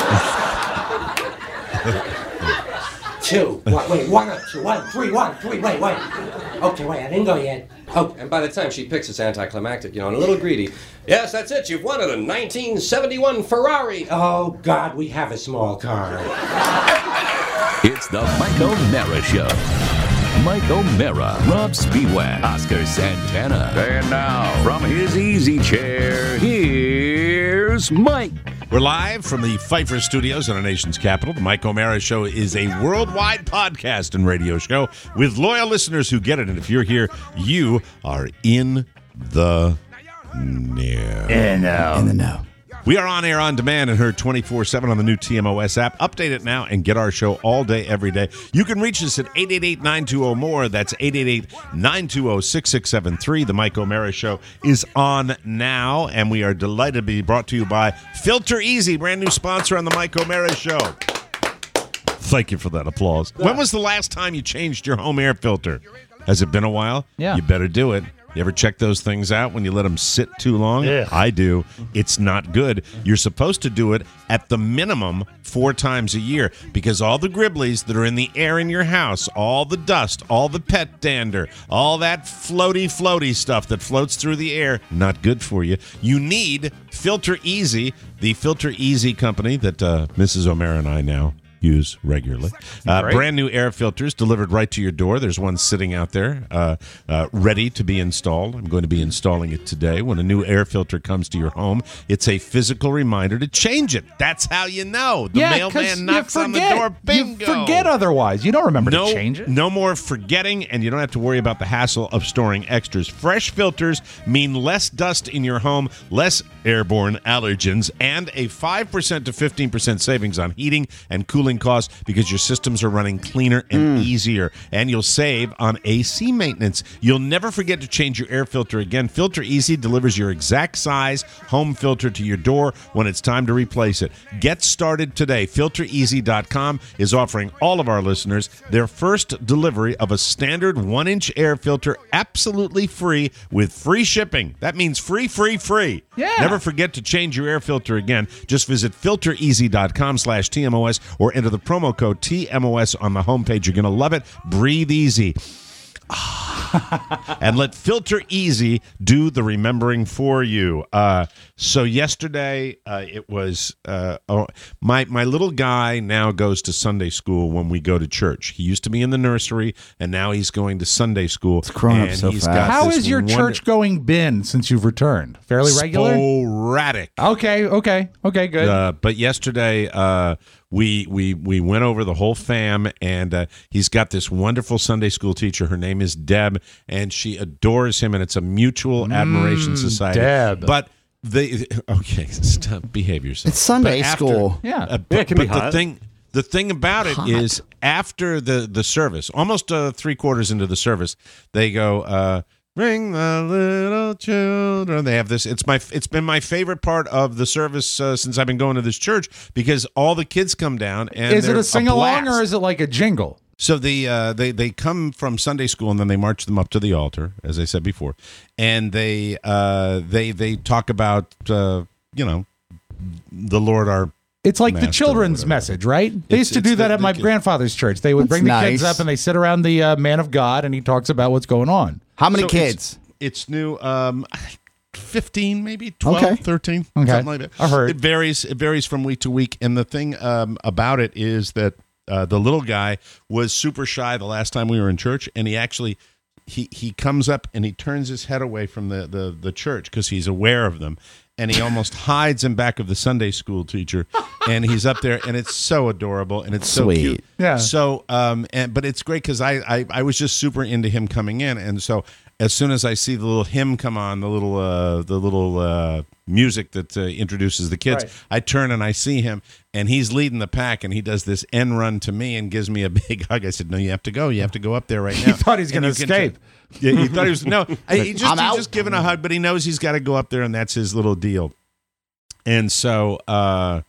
on. Two, what, wait, one, or two, one, three, one, three, wait, wait. Okay, wait, I didn't go yet. Oh, and by the time she picks, it's anticlimactic, you know, and a little greedy. Yes, that's it, you've won it, a nineteen seventy-one Ferrari. Oh, God, we have a small car.
It's the Mike O'Mara Show. Mike O'Mara, Rob Spiewak, Oscar Santana. And now, from his easy chair, here's Mike.
We're live from the Pfeiffer Studios in our nation's capital. The Mike O'Mara Show is a worldwide podcast and radio show with loyal listeners who get it. And if you're here, you are in the know.
In the know.
We are on air on demand and heard twenty-four seven on the new T M O S app. Update it now and get our show all day, every day. You can reach us at eight eight eight, nine two zero, M O R E. That's eight eight eight, nine two zero, six six seven three. The Mike O'Mara Show is on now, and we are delighted to be brought to you by Filter Easy, brand new sponsor on the Mike O'Mara Show. Thank you for that applause. When was the last time you changed your home air filter? Has it been a while?
Yeah.
You better do it. You ever check those things out when you let them sit too long?
Ugh.
I do. It's not good. You're supposed to do it at the minimum four times a year because all the gribblies that are in the air in your house, all the dust, all the pet dander, all that floaty, floaty stuff that floats through the air, not good for you. You need Filter Easy, the Filter Easy company that uh, Missus O'Mara and I now use regularly. Uh, brand new air filters delivered right to your door. There's one sitting out there uh, uh, ready to be installed. I'm going to be installing it today. When a new air filter comes to your home, it's a physical reminder to change it. That's how you know. The
Yeah, 'cause
mailman
you
knocks on the
forget.
door. Bingo.
You forget otherwise. You don't remember
No,
to change it.
no more forgetting, and you don't have to worry about the hassle of storing extras. Fresh filters mean less dust in your home, less airborne allergens, and a five percent to fifteen percent savings on heating and cooling costs because your systems are running cleaner and
Mm.
easier. And you'll save on A C maintenance. You'll never forget to change your air filter again. Filter Easy delivers your exact size home filter to your door when it's time to replace it. Get started today. filter easy dot com is offering all of our listeners their first delivery of a standard one-inch air filter absolutely free with free shipping. That means free, free, free.
Yeah.
Never forget to change your air filter again. Just visit filter easy dot com slash T M O S or enter the promo code T M O S on the homepage. You're going to love it. Breathe easy. And let Filter Easy do the remembering for you. Uh, so yesterday, uh, it was uh, oh, my my little guy now goes to Sunday school when we go to church. He used to be in the nursery, and now he's going to Sunday school. It's
grown up so fast.
How has your church going been since you've returned? Fairly regular?
Sporadic.
Okay, okay, okay, good.
Uh, but yesterday, uh, we we we went over the whole fam, and uh, he's got this wonderful Sunday school teacher. Her name is Deb, and she adores him, and it's a mutual admiration society.
Deb.
But they okay, stop, behave yourself.
It's Sunday
But after-
school.
Yeah.
uh, but,
Yeah, it can be
but the
hot.
thing. The thing about it is,
Hot.
after the, the service, almost uh, three quarters into the service, they go, uh, "Bring the little children." They have this. It's my. It's been my favorite part of the service uh, since I've been going to this church because all the kids come down and
Is it
they're
a sing along
blast.
or is it like a jingle?
So the uh, they they come from Sunday school and then they march them up to the altar, as I said before, and they uh, they they talk about uh, you know the Lord our.
It's like the
Master,
children's
whatever.
message, right? They
It's-
used to
it's
do that
the-
at
the
my
kid-
grandfather's church. They would
That's
bring the kids
nice.
up and they sit around the uh, man of God and he talks about what's going on.
How many
So
kids?
It's, it's new. Um, fifteen, maybe twelve,
Okay.
thirteen,
Okay.
something like that.
I heard.
It varies. It varies from week to week. And the thing um, about it is that uh, the little guy was super shy the last time we were in church, and he actually he he comes up and he turns his head away from the the, the church because he's aware of them. And he almost hides in back of the Sunday school teacher, and he's up there, and it's so adorable, and it's so
Sweet.
cute.
Yeah.
So, um, and but it's great because I, I I was just super into him coming in, and so as soon as I see the little hymn come on, the little uh, the little uh, music that uh, introduces the kids,
Right.
I turn and I see him, and he's leading the pack, and he does this end run to me and gives me a big hug. I said, "No, you have to go. You have to go up there right now."
thought he was
And
gonna
you can
escape.
t- Yeah, he thought he was no. He just
I'm
he's
out.
just giving a hug, but he knows he's got to go up there, and that's his little deal. And so uh,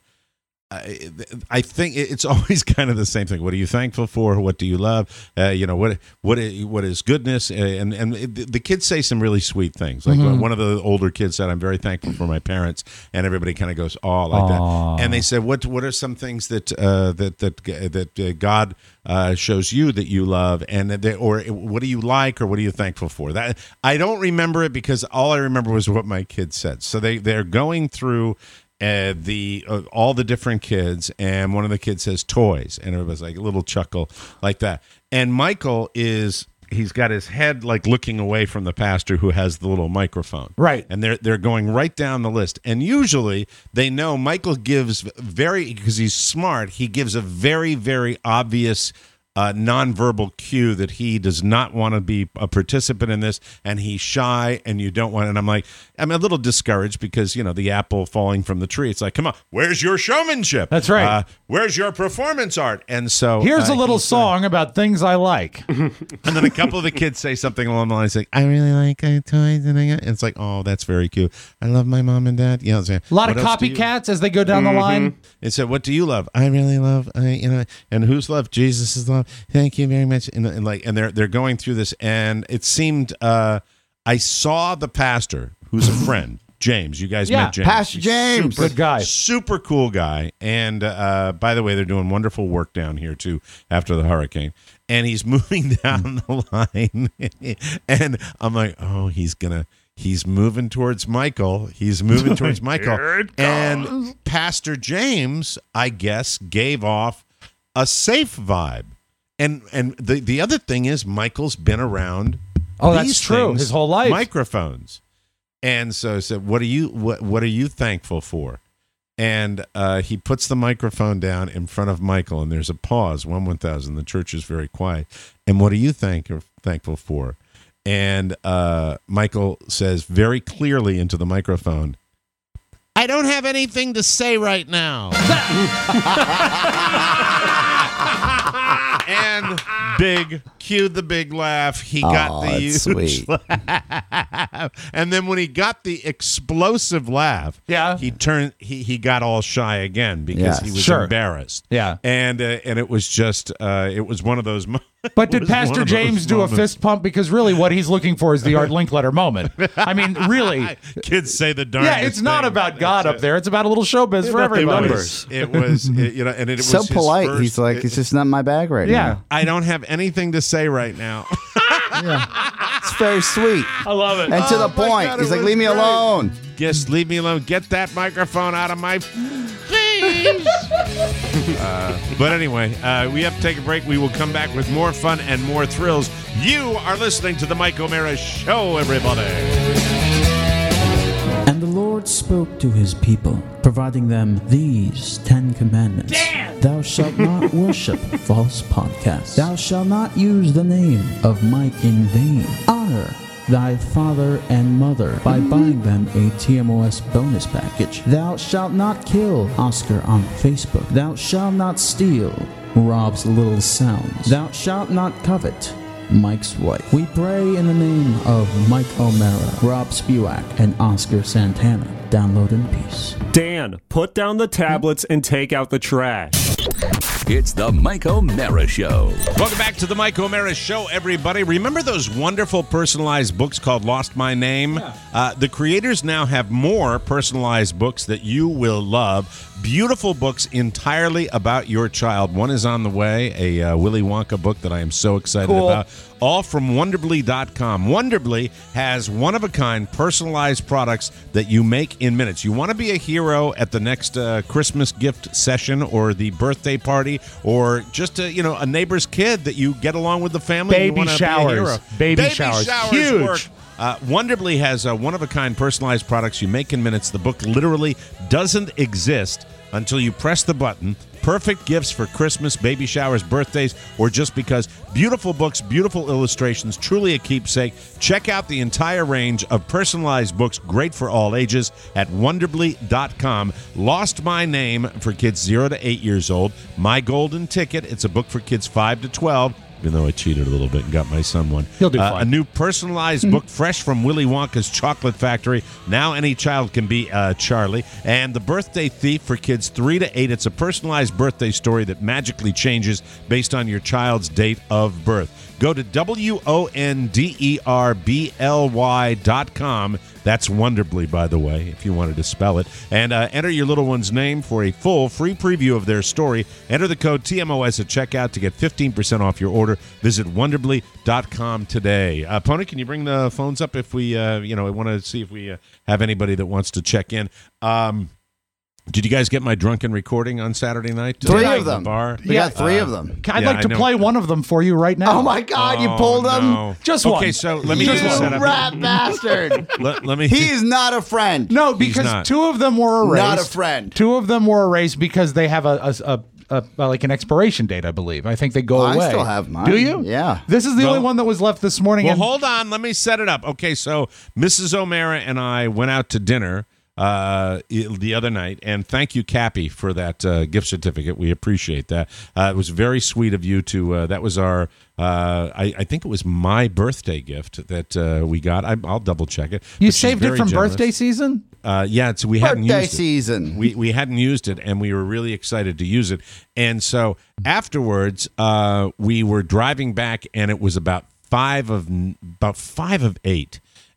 I, I think it's always kind of the same thing. What are you thankful for? What do you love? Uh, you know what what is, what is goodness? And and the kids say some really sweet things. Like
Mm-hmm.
one of the older kids said, "I'm very thankful for my parents," and everybody kind of goes, "Oh," like
Aw.
that. And they said, "What what are some things that uh, that that that uh, God uh, shows you that you love, and that they, or what do you like, or what are you thankful for?" That I don't remember it because all I remember was what my kids said. So they they're going through. Uh, the uh, all the different kids, and one of the kids says toys, and everybody's like a little chuckle like that. And Michael is he's got his head like looking away from the pastor who has the little microphone,
Right.
And they're they're going right down the list. And usually they know Michael gives very because he's smart. He gives a very very obvious. Uh, nonverbal cue that he does not want to be a participant in this, and he's shy, and you don't want. And I'm like, I'm a little discouraged because you know the apple falling from the tree. It's like, come on, where's your showmanship?
That's right.
Uh, where's your performance art? And so
Here's
uh,
a little
he's, uh,
song about things I like.
and then a couple of the kids say something along the lines like, "I really like uh, toys," and, I, and it's like, "Oh, that's very cute. I love my mom and dad." You know,
A lot of copycats as they go down the line.
It said, "What do you love?" I really love, uh, you know, and who's love? Jesus is love. Thank you very much. And, and like, and they're they're going through this, and it seemed uh, I saw the pastor, who's a friend, James. You guys
Yeah,
met James.
Pastor
He's
James.
super-
Good guy.
Super cool guy. And uh, by the way, they're doing wonderful work down here, too, after the hurricane. And he's moving down the line. And I'm like, oh, he's going to. He's moving towards Michael. He's moving towards Michael. And Pastor James, I guess, gave off a safe vibe. And and the, the other thing is, Michael's been around.
Oh, that's
these
true.
things,
His whole life.
microphones. And so I said, "What are you? What What are you thankful for?" And uh, he puts the microphone down in front of Michael, and there's a pause. One one thousand. The church is very quiet. And what are you thank thankful for? And uh, Michael says very clearly into the microphone, "I don't have anything to say right now." And big, cued the big laugh. He got
Aw,
the
that's
huge
sweet.
laugh. And then when he got the explosive laugh,
Yeah.
he turned. He, he got all shy again because
Yes.
he was
Sure.
embarrassed.
Yeah.
and uh, and it was just uh, it was one of those. Mo-
But
it
did
was one
Pastor
of
James
those
do
moments.
a fist pump? Because really what he's looking for is the Art Linkletter moment. I mean, really.
Kids say the darndest
Yeah, it's not
thing.
about God
That's
up there. It's about a little showbiz for
about the
everybody.
numbers.
It was, it, you know, and it, was
So
his
polite.
first-
He's like,
it-
it's just not my bag right
Yeah.
now.
I don't have anything to say right now.
It's very sweet.
I love it.
And to the
Oh, my
point.
God,
He's
it
like,
was
leave me
great.
alone.
Just leave me alone. Get that microphone out of my. Please. uh, but anyway, uh, we have to take a break. We will come back with more fun and more thrills. You are listening to the Mike O'Mara Show, everybody.
And the Lord spoke to his people, providing them these Ten Commandments. Thou shalt not worship false podcasts. Thou shalt not use the name of Mike in vain. Honor thy father and mother by buying them a T M O S bonus package. Thou shalt not kill Oscar on Facebook. Thou shalt not steal Rob's little sounds. Thou shalt not covet Mike's wife. We pray in the name of Mike O'Mara, Rob Spewak, and Oscar Santana. Download in peace.
Dan, put down the tablets and take out the trash.
It's the Mike O'Mara Show.
Welcome back to the Mike O'Mara Show, everybody. Remember those wonderful personalized books called Lost My Name? Yeah. Uh, the creators now have more personalized books that you will love. Beautiful books entirely about your child. One is on the way, a uh, Willy Wonka book that I am so excited
Cool.
about. All from Wonderbly dot com. Wonderbly has one-of-a-kind personalized products that you make in minutes. You want to be a hero at the next uh, Christmas gift session or the birthday party or just a, you know, a neighbor's kid that you get along with the family.
Baby
you wanna
showers.
Be a hero.
Baby showers. Huge.
Work. Uh, Wonderbly has uh, one-of-a-kind personalized products you make in minutes. The book literally doesn't exist until you press the button. Perfect gifts for Christmas, baby showers, birthdays, or just because. Beautiful books, beautiful illustrations, truly a keepsake. Check out the entire range of personalized books, great for all ages, at Wonderbly dot com. Lost My Name for kids zero to eight years old. My Golden Ticket, it's a book for kids five to twelve. Even though I cheated a little bit and got my son one.
He'll do
uh,
fine.
A new personalized
Mm-hmm.
book, fresh from Willy Wonka's Chocolate Factory. Now any child can be uh, Charlie. And The Birthday Thief for kids three to eight. It's a personalized birthday story that magically changes based on your child's date of birth. Go to W O N D E R B L Y dot com. That's Wonderbly, by the way, if you wanted to spell it. And uh, enter your little one's name for a full free preview of their story. Enter the code T M O S at checkout to get fifteen percent off your order. Visit Wonderbly dot com today. Uh, Pony, can you bring the phones up if we, uh, you know, I want to see if we uh, have anybody that wants to check in. Um, Did you guys get my drunken recording on Saturday night?
Three
Uh,
of them.
The bar?
We got three
Uh,
of them.
I'd
Yeah,
like
I
to
know.
play one of them for you right now.
Oh my God, you
Oh,
pulled them?
no.
Just one.
Okay, so let me
You
get this set up.
rat bastard.
Let, let me.
He's not a friend.
No,
He's
because
not.
two of them were erased.
Not a friend.
Two of them were erased because they have a, a, a, a, a like an expiration date, I believe. I think they go
I
away.
still have mine.
Do you?
Yeah.
This is the
Well-
only one that was left this morning.
Well,
and
hold on. Let me set it up. Okay, so Missus O'Mara and I went out to dinner uh, the other night, and thank you, Cappy, for that uh, gift certificate. We appreciate that. Uh, it was very sweet of you to. Uh, that was our. Uh, I, I think it was my birthday gift that uh, we got. I, I'll double check it.
you
But she's
saved it
very
from
generous.
birthday season?
Uh, yeah, it's, we hadn't
Birthday
used it.
season.
We we hadn't used it, and we were really excited to use it. And so afterwards, uh, we were driving back, and it was about five of about five of eight.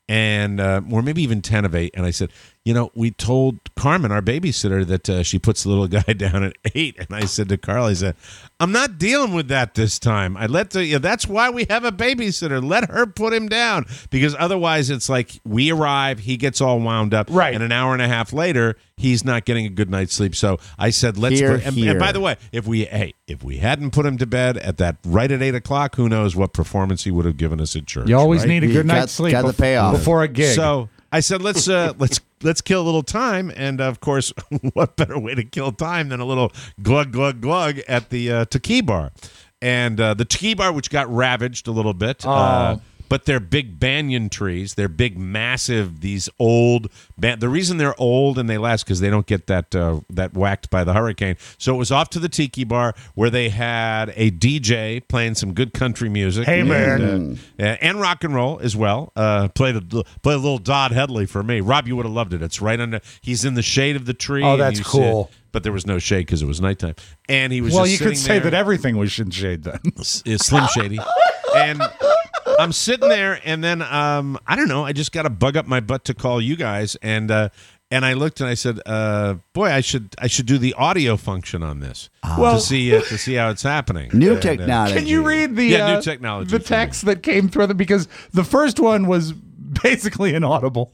and uh, or maybe even ten of eight. And I said, you know, we told Carmen, our babysitter, that uh, she puts the little guy down at eight. And I said to Carl, I said, I'm not dealing with that this time. I let the, you know, that's why we have a babysitter. Let her put him down, because otherwise it's like we arrive, he gets all wound up,
right?
And an hour and a half later, he's not getting a good night's sleep. So I said, let's
Here,
put, and,
here.
and by the way, if we hey, if we hadn't put him to bed at that right at eight o'clock, who knows what performance he would have given us at church.
You always
right?
need a
You
good
got-
night's sleep
got the
bef-
payoff.
before a gig.
So I said, let's uh, let's let's kill a little time, and of course, what better way to kill time than a little glug glug glug at the uh, Tiki Bar, and uh, the Tiki Bar, which got ravaged a little bit.
Oh.
Uh, but they're big banyan trees. They're big, massive. These old. Ban- the reason they're old and they last because they don't get that uh, that whacked by the hurricane. So it was off to the Tiki Bar where they had a D J playing some good country music.
Hey, man.
and, uh, and rock and roll as well. Uh, played a played a little Dodd Headley for me. Rob, you would have loved it. It's right under. He's in the shade of the tree.
Oh,
and
that's
you
cool.
sit- but there was no shade because it was nighttime, and he was.
well,
just
you could
sitting
say
there.
that everything was in shade then.
Is Slim Shady. And I'm sitting there, and then um, I don't know. I just got a bug up my butt to call you guys, and uh, and I looked and I said, uh, "Boy, I should I should do the audio function on this
Well-
to see uh, to see how it's happening."
New
And, uh,
technology.
Can you read the
Yeah, new
uh,
technology
the
for me.
text that came through the because the first one was basically inaudible.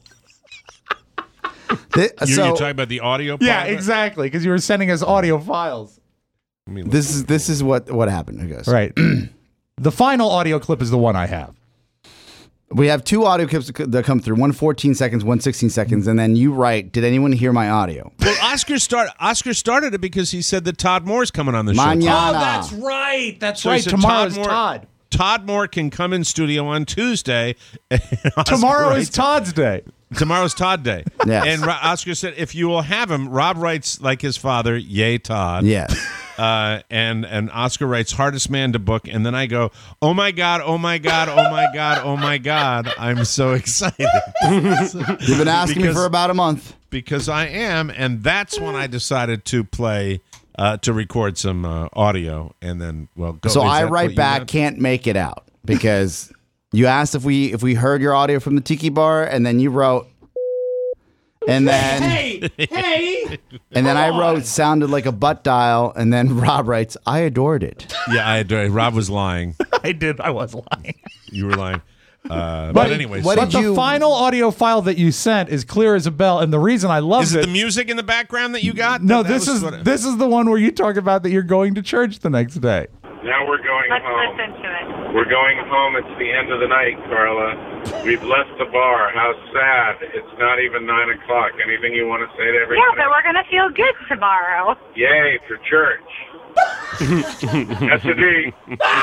Thi-
you're,
so
you're talking about the audio. Part
Yeah,
of it?
exactly, because you were sending us audio files.
Let me look.
this is this is what what happened, I guess.
Right. The final audio clip is the one I have.
We have two audio clips that come through. One fourteen seconds, one sixteen seconds, and then you write, "Did anyone hear my audio?"
Well, Oscar start Oscar started it because he said that Todd Moore's coming on the show.
Mañana.
Oh, that's right. That's
So he
right.
said
Tomorrow's
Todd Moore-
Todd.
Todd Moore can come in studio on Tuesday. and Oscar
Tomorrow
writes-
is Todd's day.
Tomorrow's Todd Day.
Yes.
And Ro- Oscar said, if you will have him, Rob writes like his father, yay, Todd.
Yes.
Uh, and, and Oscar writes, hardest man to book. And then I go, oh, my God, oh, my God, oh, my God, oh, my God. I'm so excited.
You've been asking me
Because-
for about a month.
Because I am. And that's when I decided to play, uh, to record some uh, audio. And then, well, go.
So
is
I
that what
write
you
back,
meant?
can't make it out because you asked if we if we heard your audio from the Tiki Bar, and then you wrote, and then
Hey, hey!
and then I wrote sounded like a butt dial, and then Rob writes, I adored it.
Yeah, I adore it. Rob was lying.
I did. I was lying.
You were lying. Uh, but,
But,
anyway,
what
so-
but
did
the
you-
final audio file that you sent is clear as a bell, and the reason I loved
is it
it.
the music in the background that you got?
no,
That- that
this
was
is
what-
this is the one where you talk about that you're going to church the next day.
Now we're going
Let's
home.
listen to it.
We're going home. It's the end of the night, Carla. We've left the bar. How sad. It's not even nine o'clock. Anything you want to say to
Yeah,
everybody?
but we're going to feel good tomorrow.
Yay for church. S and D.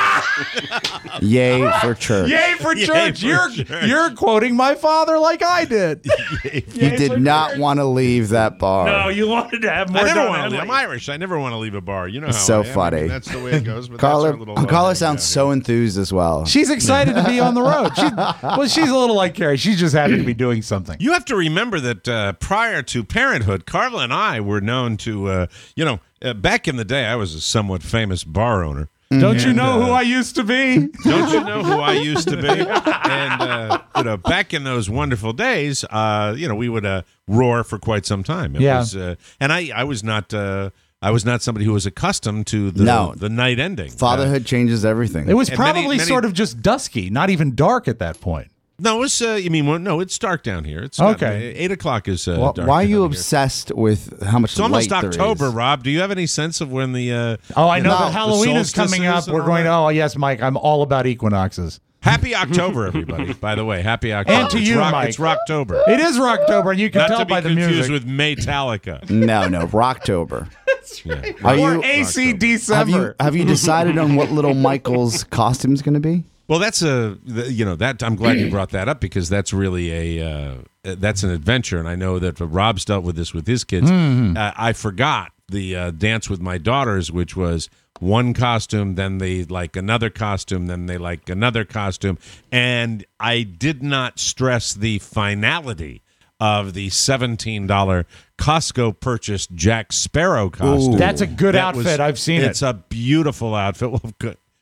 Yay for church.
Yay for
Yay
church!
for
you're
church.
you're quoting my father like I did.
You did not want to leave that bar.
No, you wanted to have more.
I never
Don
want to leave.
Henley.
I'm Irish. I never want to leave a bar. You know how
It's so
I am. I
funny.
mean, that's the way it goes. But
Carla,
that's our little, uh,
Carla
hang
sounds
out
so enthused as well.
She's excited to be on the road. She, well, she's a little like Carrie. She's just happy to be doing something.
You have to remember that uh, prior to parenthood, Carla and I were known to, uh, you know, uh, back in the day, I was a somewhat famous bar owner.
Don't you
And,
know
uh,
who I used to be?
Don't you know who I used to be? And uh, you know, back in those wonderful days, uh, you know, we would uh, roar for quite some time. It
Yeah.
was, uh, and I, I was not, uh, I was not somebody who was accustomed to the
No.
the night ending.
Fatherhood changes everything.
It was
And many-
probably
many-
sort of just dusky, not even dark at that point.
No, it's. Uh, you mean well, no? It's dark down here. It's
Okay.
Eight o'clock is uh,
Why-
dark.
why are
down
you
here.
obsessed with how much
It's almost
light there
October,
is?
Rob. Do you have any sense of when the? Uh,
Oh, I know
No,
that Halloween
the
is coming
solstices
up.
and
We're
all
going.
that?
Oh, yes, Mike. I'm all about equinoxes.
Happy October, everybody! By the way, happy October.
And to
it's
you,
rock,
Mike.
It's Rocktober.
It is Rocktober, and you can
Not
tell
to be
by the
confused
music.
with Maytallica.
No, no, Rocktober.
Yeah.
Are
or
you
A C
have
December.
you have you decided on what little Michael's costume's going to be?
Well, that's a the- you know that I'm glad you brought that up because that's really a uh, that's an adventure, and I know that Rob's dealt with this with his kids.
Mm-hmm.
Uh, I forgot the uh, dance with my daughters, which was one costume, then they like another costume, then they like another costume, and I did not stress the finality of the seventeen dollar Costco purchased Jack Sparrow costume.
That's a good
That was-
outfit. I've seen
it's
it.
a beautiful outfit. Well, good.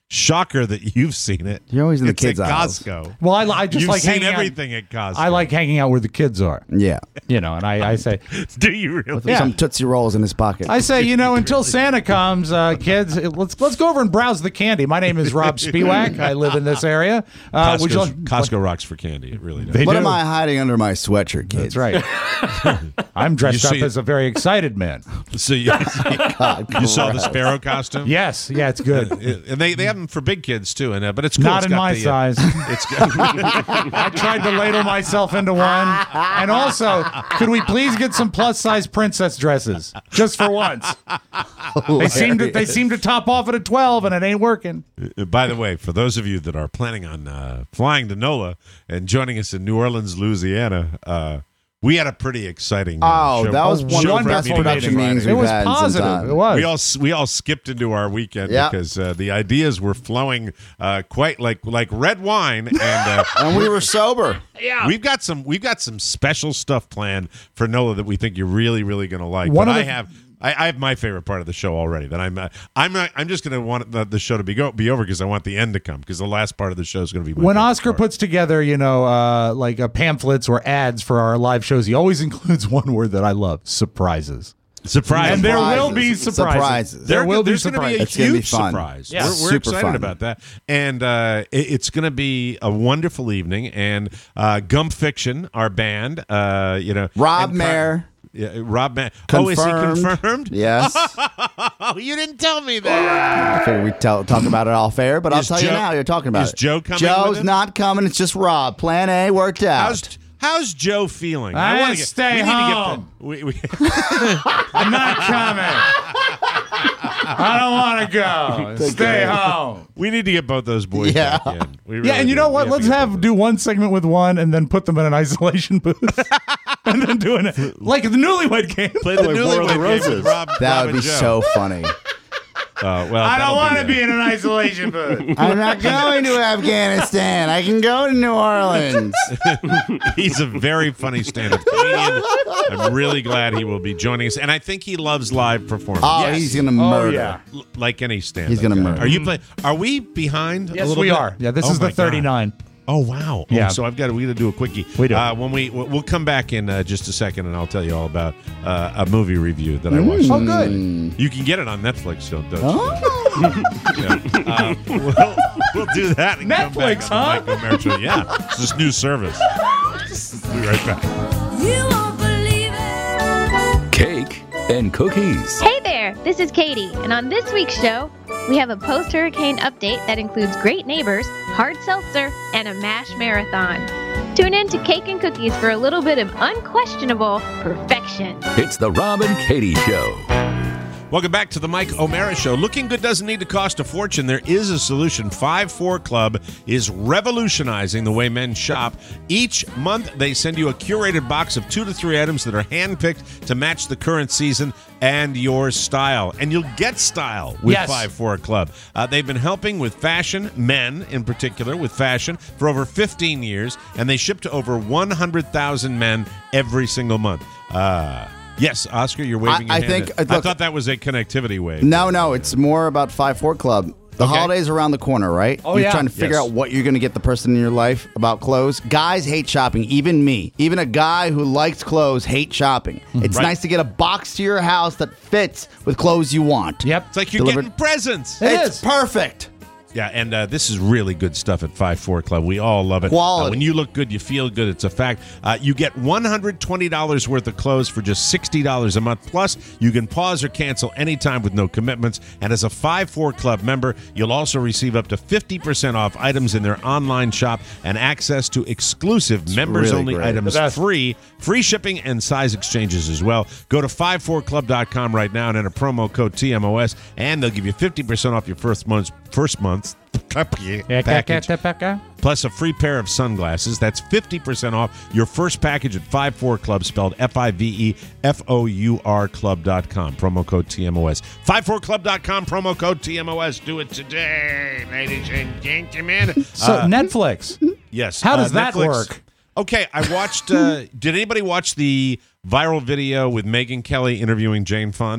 Shocker that you've seen it.
You're always in the
it's
kids'
at
aisles.
Costco.
Well, I, I just
You've
like
seen
hanging
everything
out,
at Costco.
I like hanging out where the kids are.
Yeah.
You know, and I, I say,
Do you really?
With
Yeah.
some Tootsie Rolls in his pocket.
I say, you know, until Santa comes, uh, kids, let's let's go over and browse the candy. My name is Rob Spiewak. I live in this area. Uh, would you
Costco's-
like-
Costco rocks for candy. It really does.
They
what
do.
am I hiding under my sweatshirt, kids?
That's right. I'm dressed
You
up
see-
as a very excited man.
So you,
God,
you saw the
gross.
sparrow costume?
Yes, yeah, it's good.
And they, they have them for big kids too, and uh, but it's cool.
Not
It's
in
got
my
the, uh,
size.
It's good.
I tried to ladle myself into one. And also, could we please get some plus size princess dresses just for once? They seem to they seem to top off at a twelve, and it ain't working.
Uh, By the way, for those of you that are planning on uh, flying to NOLA and joining us in New Orleans, Louisiana, uh, we had a pretty exciting. Uh,
Oh,
show.
that was one
show
of the
for
best
meeting
production
Friday.
meetings
It
we've
was
had in some
positive.
time.
It was.
We all we all skipped into our weekend
Yep.
because uh, the ideas were flowing uh, quite like like red wine, and uh,
And we were sober.
yeah, we've got some we've got some special stuff planned for NOLA that we think you're really really going to like.
One
but
of
I
the-
have. I, I have my favorite part of the show already. That I'm, uh, I'm, not, I'm just going to want the, the show to be go, be over because I want the end to come because the last part of the show is going to be my
When
favorite
Oscar
part.
puts together, you know, uh, like uh, pamphlets or ads for our live shows, he always includes one word that I love: surprises.
surprise,
And there
Surprises.
will be surprises.
Surprises.
There
There-
will be
there's going to be a
surprises.
It's gonna be
huge
fun.
surprise.
Yeah.
We're, we're
Super
excited
fun.
about that, and uh, it- it's going to be a wonderful evening. And uh, Gump Fiction, our band, uh, you know,
Rob
and Car-
Mayer.
Yeah, Rob Mayer. Oh, is he
Confirmed.
confirmed?
Yes.
Oh, you didn't tell me that.
I figured we'd tell, talk about it all fair, but I'll
Is
tell you
Joe-
now. You're talking about
is
it.
Joe coming
Joe's
with him?
not coming. It's just Rob. Plan A worked out.
How's How's Joe feeling?
I
wanna
stay
we need to get
home.
the- we- we-
I'm not coming. I don't want to go. Stay home.
We need to get both those boys
Yeah.
back in. We
Yeah,
really
and you
do.
know
We
what?
to
Let's
get
have
both
do one segment with one, and then put them in an isolation booth, and then doing it like the Newlywed Game.
Play the
Like War of
Newlywed
the
Game
Roses.
with Rob,
that
Rob
would
and
be
Joe.
so funny.
Uh, well,
I
that'll
don't want to
uh,
be in an isolation booth.
I'm not going to Afghanistan. I can go to New Orleans.
He's a very funny stand-up comedian. I'm really glad he will be joining us, and I think he loves live performance.
Oh,
Yes.
he's gonna
Oh,
murder.
yeah.
L- like any stand-up.
He's gonna
guy.
murder.
Are you play? Are we behind? a
Yes,
little
we
bit?
are. Yeah, this
Oh
is
my
the thirty-nine.
God. Oh wow!
Yeah.
Oh, so I've got to, we got to do a quickie.
We do.
Uh, when we we'll we'll come back in uh, just a second, and I'll tell you all about uh, a movie review that I watched.
Oh, good.
You can get it on Netflix, don't, don't
Oh.
you? Yeah. Uh, we'll, we'll do that. And come back
Netflix,
on the
huh?
Mike O'Meara Show. Yeah, it's this new service. We'll be right back.
You won't believe it.
Cake and cookies.
Hey there, this is Katie, and on this week's show, we have a post-hurricane update that includes great neighbors, hard seltzer, and a MASH marathon. Tune in to Cake and Cookies for a little bit of unquestionable perfection.
It's the Rob and Katie Show.
Welcome back to the Mike O'Meara Show. Looking good doesn't need to cost a fortune. There is a solution. five four Club is revolutionizing the way men shop. Each month, they send you a curated box of two to three items that are handpicked to match the current season and your style. And you'll get style with
Yes.
five four Club. Uh, they've been helping with fashion, men in particular, with fashion for over fifteen years, and they ship to over one hundred thousand men every single month. Uh, yes, Oscar, you're waving
I-
your
I
hand.
think-
I
look-
thought that was a connectivity wave.
No, no, it's more about five four Club. The
Okay.
holidays around the corner, right?
Oh,
You're
yeah.
trying to figure
Yes.
out what you're going to get the person in your life about clothes. Guys hate shopping, even me. Even a guy who likes clothes hates shopping. It's
Right.
nice to get a box to your house that fits with clothes you want.
Yep.
It's like you're
Delivered-
getting presents.
It
It's
is.
perfect.
Yeah, and uh, this is really good stuff at five four Club. We all love it.
Quality.
Uh, when you look good, you feel good. It's a fact. Uh, you get one hundred twenty dollars worth of clothes for just sixty dollars a month. Plus, you can pause or cancel anytime with no commitments. And as a five four Club member, you'll also receive up to fifty percent off items in their online shop and access to exclusive members-only
really great.
items
The best.
free, free shipping and size exchanges as well. Go to five four club dot com right now and enter promo code T M O S, and they'll give you fifty percent off your first month's first month's package, plus a free pair of sunglasses. That's fifty percent off your first package at five four Club, spelled F I V E F O U R club dot com. Promo code T M O S. five four club dot com, promo code T M O S. Do it today, ladies and gentlemen.
So
Uh,
Netflix.
yes.
How
uh,
does that
Netflix-
work?
Okay, I watched. Uh, did anybody watch the viral video with Megyn Kelly interviewing Jane Fonda?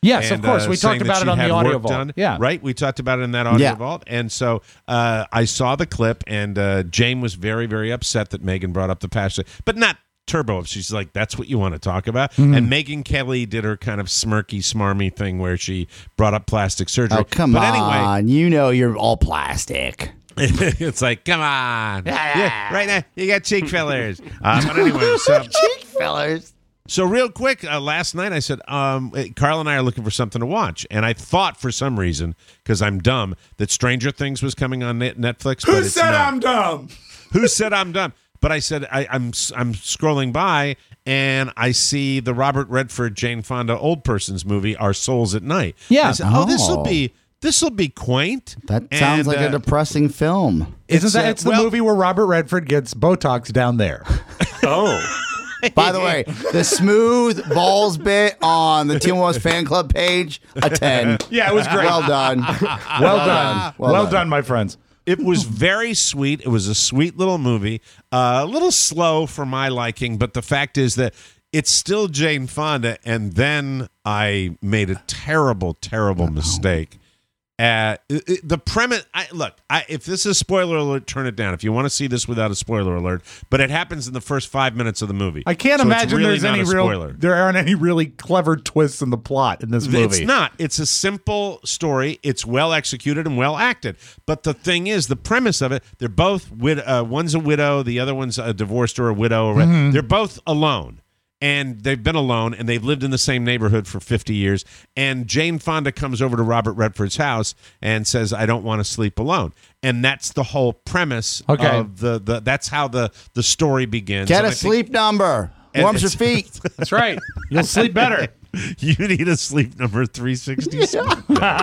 Yes,
and,
of course.
uh,
We
saying
talked
that
about it
she'd
on the
had
audio
work
vault.
done.
Yeah.
Right? We talked about it in that audio
Yeah.
vault. And so uh, I saw the clip, and uh, Jane was very, very upset that Megan brought up the past, but not turbo. She's like, that's what you want to talk about?
Mm-hmm.
And Megan Kelly did her kind of smirky, smarmy thing where she brought up plastic surgery.
Oh, come
but
on.
anyway,
You know you're all plastic.
it's like, come on. Yeah, right now, you got cheek fillers. Uh, but anyway, so.
Cheek fillers.
So real quick, uh, last night I said, um, Carl and I are looking for something to watch. And I thought for some reason, because I'm dumb, that Stranger Things was coming on net- Netflix.
Who
but it's
said
not.
I'm dumb?
Who said I'm dumb? But I said, I, I'm I'm scrolling by, and I see the Robert Redford, Jane Fonda old person's movie, Our Souls at Night.
Yeah.
I said, oh, this will
Oh.
be this will be quaint.
That sounds
And,
like
uh,
a depressing film.
Isn't
It's,
that
uh,
it's the
well-
movie where Robert Redford gets Botox down there?
Oh.
By the way, the smooth balls bit on the T one West fan club page, a ten.
Yeah, it was great.
Well done.
Well done.
Well
Well,
done.
done, my friends.
It was very sweet. It was a sweet little movie. Uh, a little slow for my liking, but the fact is that it's still Jane Fonda. And then I made a terrible, terrible mistake. Uh, it- it- the premise. I, look, I, if this is spoiler alert, turn it down. If you want to see this without a spoiler alert, but it happens in the first five minutes of the movie.
I can't
So it's
imagine
really
there's
not
any
a
real
spoiler.
there aren't any really clever twists in the plot in this movie.
It's not. It's a simple story. It's well executed and well acted. But the thing is, the premise of it, they're both, wid- uh, one's a widow, the other one's a divorced or a widow. Or
Mm-hmm.
They're both alone. And they've been alone, and they've lived in the same neighborhood for fifty years. And Jane Fonda comes over to Robert Redford's house and says, I don't want to sleep alone. And that's the whole premise
Okay.
of the, the that's how the, the story begins.
Get
And
a
I think-
sleep number.
And
Warms your
it's-
feet.
That's right. You'll sleep better.
You need a sleep number three sixty-seven.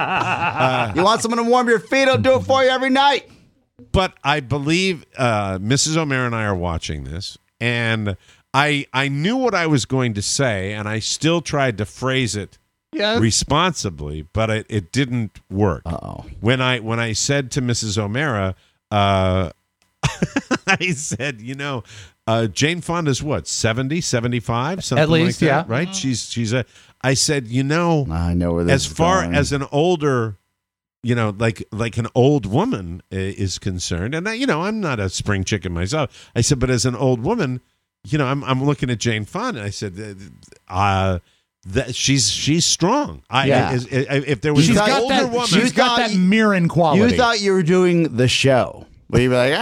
You want someone to warm your feet? I'll do it for you every night.
But I believe uh, Missus O'Mara and I are watching this, and I I knew what I was going to say, and I still tried to phrase it
Yes.
responsibly, but it, it didn't work.
Uh-oh.
When I when I said to Missus O'Mara, uh, I said, you know, uh, Jane Fonda's what, seventy, seventy-five? Something
At least,
like that,
yeah.
right? She's she's a. I said, you know,
I know where this
as
is
far
going.
as an older, you know, like like an old woman uh, is concerned, and I, you know, I'm not a spring chicken myself. I said, but as an old woman, you know, I'm I'm looking at Jane Fonda. I said, uh, that she's she's strong. I
Yeah.
is- is- if there was
She's
an
got
older
that.
woman,
She's got
thought
that
you-
Mirren quality.
You thought you were doing the show. Where you'd be like,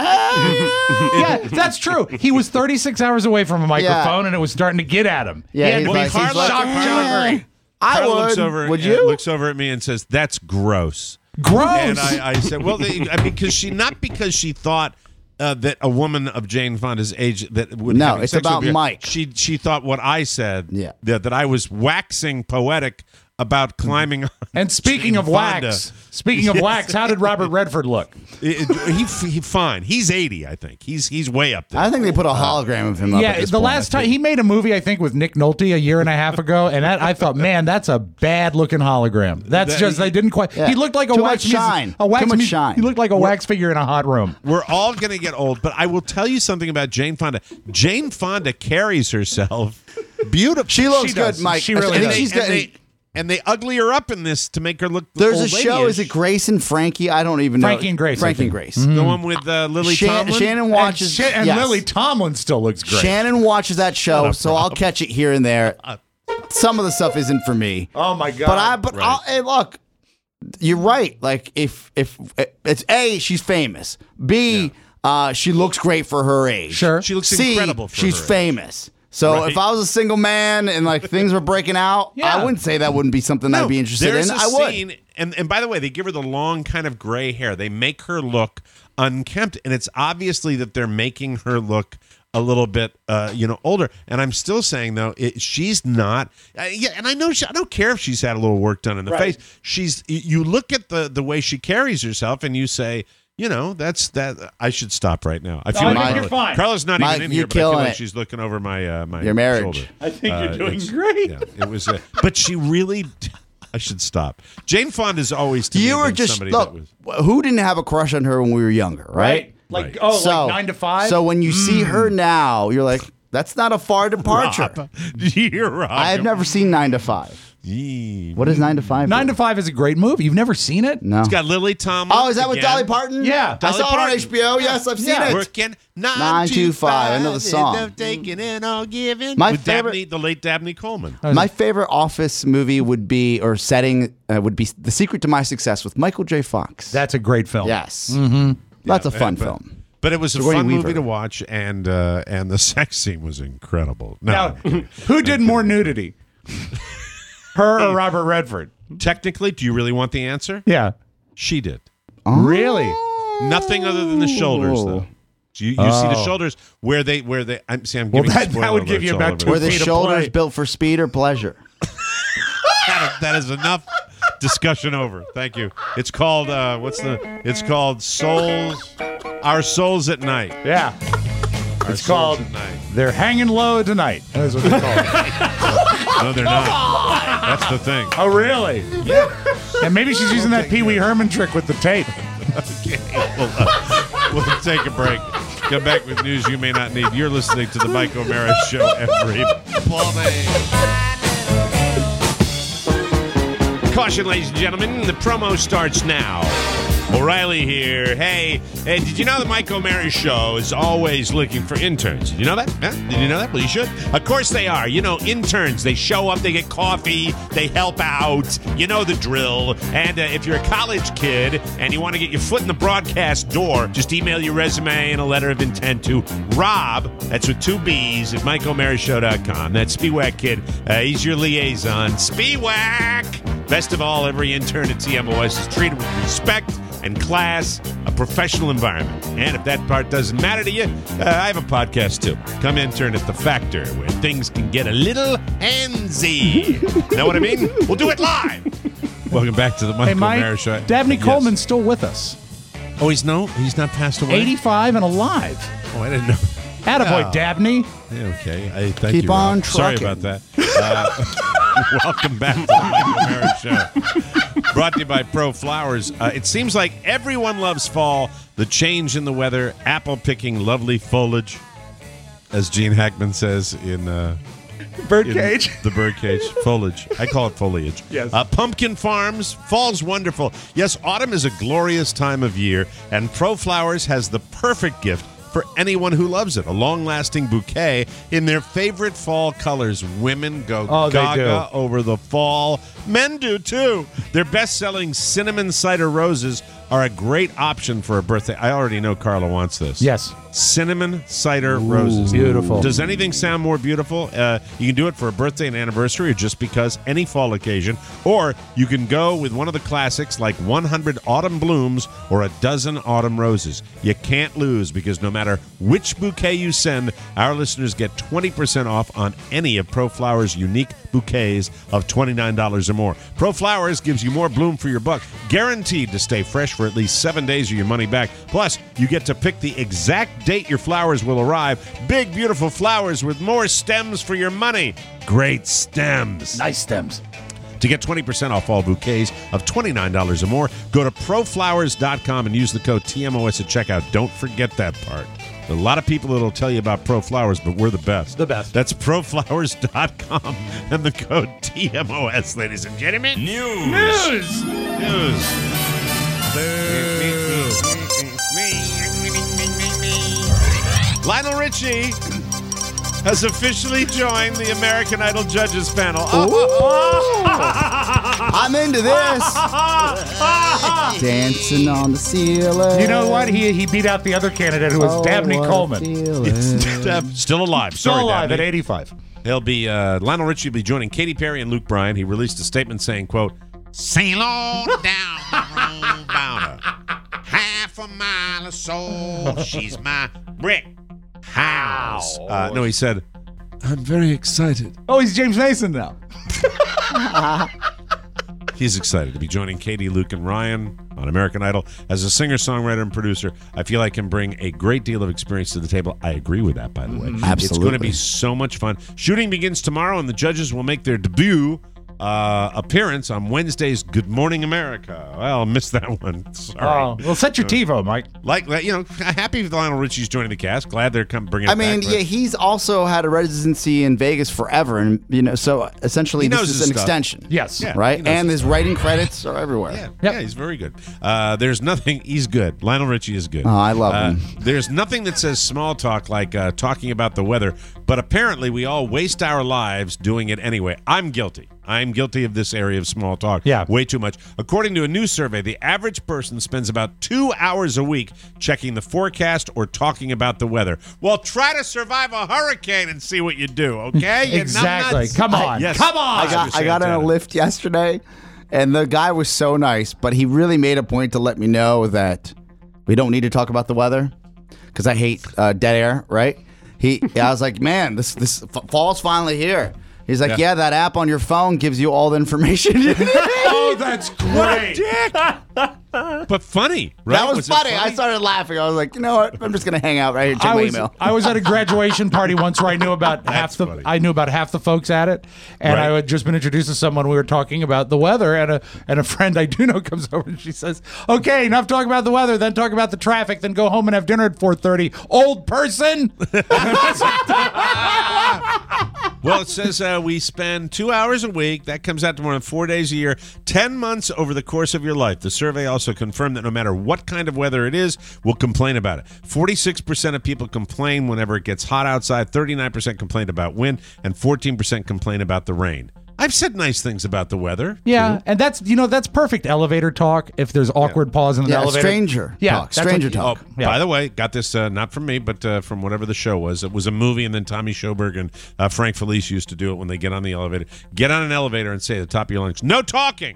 ah.
yeah, that's true. He was thirty-six hours away from a microphone, and it was starting to get at him.
Yeah,
he had
he's
to
like-
be
he's like,
shock
"Ah."
jock.
I
Carl
would.
looks over,
would
uh,
you?
looks over at me and says, "That's gross."
Gross.
And I, I said, "Well, they, I mean, because she not because she thought uh, that a woman of Jane Fonda's age that would
No,
having
it's
sex
about
would be-
Mike.
She she thought what I said.
Yeah.
that, that I was waxing poetic about climbing. on
And speaking
Jane
of
Fonda.
wax, speaking of wax, how did Robert Redford look?
It- it- he, he fine. He's eighty, I think. He's he's way up there.
I think they put a hologram of him up
Yeah,
at this
the
point.
last time he made a movie, I think, with Nick Nolte a year and a half ago, and that, I thought, man, that's a bad looking hologram. That's
That-
just they didn't quite.
Yeah.
He looked like a
Too
wax
much
mus-
shine.
A wax
Too much
mus-
shine.
He looked like a wax figure in a hot room.
We're all going to get old, but I will tell you something about Jane Fonda. Jane Fonda carries herself beautiful.
She looks
She
good,
does.
Mike.
She really
I think
does.
she's
and,
getting.
they, and they ugly her up in this to make her look.
There's a
old
show. Is
lady-ish.
it Grace and Frankie? I don't even know.
Frankie and Grace, I
Frankie and
think.
Grace.
The one with uh, Lily
Shan-
Tomlin?
Shannon watches.
and, Sha- and
yes.
Lily Tomlin still looks great.
Shannon watches that show, so I'll catch it here and there. Some of the stuff isn't for me.
oh my god!
But I, but
Right.
I'll, hey, look, you're right. Like if if it's A, she's famous. B, uh, she looks great for her age.
Sure.
She looks
C,
incredible for
she's
her age.
famous. So
Right.
if I was a single man and like things were breaking out,
Yeah.
I wouldn't say that wouldn't be something I'd be interested
there's
in.
a
I would.
scene, and and by the way, they give her the long kind of gray hair. They make her look unkempt, and it's obviously that they're making her look a little bit, uh, you know, older. And I'm still saying though, it, she's not. Uh, yeah, and I know she, I don't care if she's had a little work done in the
Right.
face. She's. You look at the the way she carries herself, and you say, you know, that's that. I should stop right now. I feel
I
like
think you're fine.
Carla's not
Mike,
even in
you're
here, but I feel
killing
like
it.
she's looking over my uh, my
Your marriage.
shoulder.
I think
Uh,
you're doing
it's-
great.
Yeah, it was. Uh, but she really. I should stop. Jane Fonda's always to
You
me
were
been
just
somebody
look.
that was.
Who didn't have a crush on her when we were younger, right?
Right? Like
Right.
oh,
so
like nine to five.
So when you see her now, you're like, that's not a far departure.
Rob, you're right.
I have never seen Nine to Five. What is nine to five?
Nine to Five is a great movie. You've never seen it?
No.
It's got Lily Tomlin.
Oh, is that with
again.
Dolly Parton?
Yeah.
I
Dolly
saw it on
Parton.
H B O. Yes, I've seen
Yeah.
it.
Working nine,
Nine
to
to five. I know the
five,
song.
end up taking in all giving.
My
With
favorite-
Dabney, the late Dabney Coleman.
My favorite Office movie would be, or setting, uh, would be The Secret to My Success with Michael J. Fox.
That's a great film.
Yes.
Mm-hmm.
That's a
Yeah,
fun
but-
film.
But it was a
Sigourney
fun
Weaver.
movie to watch, and uh, and the sex scene was incredible.
Now,
No,
who did more nudity? Her or Robert Redford?
technically, do you really want the answer?
Yeah.
She did.
Really?
Nothing other than the shoulders, though. You, you see the
Oh.
shoulders where they where they. I'm see. I'm
Well,
giving
that- that
spoiler
would give
alerts
you
all
about
over
two
the
Were the
feet of
shoulders
play.
built for speed or pleasure?
that, that is enough discussion over. Thank you. It's called uh, what's the? It's called Souls. Our Souls at Night.
Yeah.
Our
It's
Souls
called
at Night.
They're Hanging Low Tonight. That's what they call it.
No, they're not. That's the thing.
Oh, really?
Yeah.
And maybe she's using that Pee Wee Herman trick with the tape.
Okay. We'll, uh, we'll take a break. Come back with news you may not need. You're listening to the Mike O'Mara Show every morning. Caution, ladies and gentlemen, the promo starts now. O'Reilly here. Hey, hey, did you know the Mike O'Mara Show is always looking for interns? Did you know that? Huh? Did you know that? Well, you should. Of course they are. You know, interns. They show up, they get coffee, they help out. You know the drill. And uh, if you're a college kid and you want to get your foot in the broadcast door, just email your resume and a letter of intent to Rob, that's with two B's, at Mike O'Mara Show dot com. That's Spiewak Kid. Uh, he's your liaison. Spiewak! Best of all, every intern at T M O S is treated with respect and class, a professional environment. And if that part doesn't matter to you, uh, I have a podcast too. Come intern at The Factor, where things can get a little handsy. Know what I mean? We'll do it live. Welcome back to the Mike
Hey, Mike,
O'Mara Show.
Dabney
Yes.
Coleman's still with us.
Oh, he's no, he's not passed away.
eighty-five and alive.
Oh, I didn't know.
Attaboy,
Oh.
Dabney.
Okay, I thank
Keep
you. Rob.
on
Sorry
trucking.
about that. Uh, welcome back to the Mike O'Mara Show. Brought to you by Pro Flowers. Uh, it seems like everyone loves fall. The change in the weather, apple picking, lovely foliage, as Gene Hackman says in uh,
Birdcage.
in the birdcage foliage. I call it foliage.
Yes.
Uh, pumpkin farms. Fall's wonderful. Yes, autumn is a glorious time of year, and Pro Flowers has the perfect gift for anyone who loves it. A long-lasting bouquet in their favorite fall colors. Women go
Oh, they
gaga
do.
over the fall. Men do too. Their best-selling cinnamon cider roses are a great option for a birthday. I already know Carla wants this.
Yes.
Cinnamon cider roses.
beautiful.
Does anything sound more beautiful? Uh, you can do it for a birthday, an anniversary, or just because, any fall occasion. Or you can go with one of the classics like one hundred Autumn Blooms or a dozen Autumn Roses. You can't lose, because no matter which bouquet you send, our listeners get twenty percent off on any of Pro Flowers' unique bouquets of twenty-nine dollars or more. Pro Flowers gives you more bloom for your buck, guaranteed to stay fresh for at least seven days or your money back. Plus, you get to pick the exact date your flowers will arrive. Big, beautiful flowers with more stems for your money. Great stems.
Nice stems.
To get twenty percent off all bouquets of twenty-nine dollars or more, go to pro flowers dot com and use the code T M O S at checkout. Don't forget that part. A lot of people that'll tell you about Pro Flowers, but we're the best.
The best.
That's pro flowers dot com and the code T M O S, ladies and gentlemen. News.
News.
News. Lionel Richie has officially joined the American Idol judges panel.
I'm into this. Dancing on the ceiling.
You know what? He he beat out the other candidate who was
Oh,
Dabney
what a
Coleman.
feeling.
Still alive.
Still
Sorry,
alive
Dabney.
at eighty-five.
He'll be uh, Lionel Richie will be joining Katy Perry and Luke Bryan. He released a statement saying, "quote Sail on down the road about her half a mile or so. She's my brick house." Uh, no, he said, "I'm very excited."
Oh, he's James Mason now.
He's excited to be joining Katie, Luke, and Ryan on American Idol. As a singer, songwriter, and producer, I feel I can bring a great deal of experience to the table. I agree with that, by the way. It's going to
Absolutely.
be so much fun. Shooting begins tomorrow, and the judges will make their debut uh, appearance on Wednesday's Good Morning America. Well, missed that one. Sorry.
Oh, well, set your TiVo, Mike.
Like, you know, happy with Lionel Richie's joining the cast. Glad they're come bringing it
I mean,
back.
yeah, he's also had a residency in Vegas forever, and you know, so essentially
He
this
knows
is
his
an
stuff.
extension.
Yes.
Yeah,
right?
he knows
And
his
his writing credits are everywhere.
Yeah, yeah, he's very good. Uh, there's nothing. He's good. Lionel Richie is good.
Oh, I love
Uh,
him.
There's nothing that says small talk like uh, talking about the weather, but apparently we all waste our lives doing it anyway. I'm guilty. I'm guilty of this area of small talk.
Yeah.
Way too much. According to a new survey, the average person spends about two hours a week checking the forecast or talking about the weather. Well, try to survive a hurricane and see what you do, okay? You
Exactly.
numbnuts?
Come on.
Yes.
Come on.
I got I got on a lift yesterday, and the guy was so nice, but he really made a point to let me know that we don't need to talk about the weather because I hate uh, dead air. Right? He, I was like, man, this this f- fall's finally here. He's like,
Yeah.
yeah. that app on your phone gives you all the information. you need.
Oh, that's great.
But funny, right?
That was,
it
funny. I started laughing. I was like, you know what? I'm just gonna hang out right here. Check
I
my
was,
email.
I was at a graduation party once where I knew about half the
funny.
I knew about half the folks at it, and
Right.
I had just been introduced to someone. We were talking about the weather, and a and a friend I do know comes over and she says, "Okay, enough talking about the weather. Then talk about the traffic. Then go home and have dinner at four thirty." Old person.
Well, it says uh, we spend two hours a week. That comes out to more than four days a year, ten months over the course of your life. The survey also confirmed that no matter what kind of weather it is, we'll complain about it. forty-six percent of people complain whenever it gets hot outside, thirty-nine percent complain about wind, and fourteen percent complain about the rain. I've said nice things about the weather.
Yeah,
too.
and that's you know that's perfect elevator talk. If there's awkward pause in an
Yeah,
elevator,
stranger
yeah,
talk,
that's
stranger
what-
talk.
Oh,
Yeah.
by the way, got this uh, not from me, but uh, from whatever the show was. It was a movie, and then Tommy Schoberg and uh, Frank Felice used to do it when they get on the elevator. Get on an elevator and say at the top of your lungs, "No talking."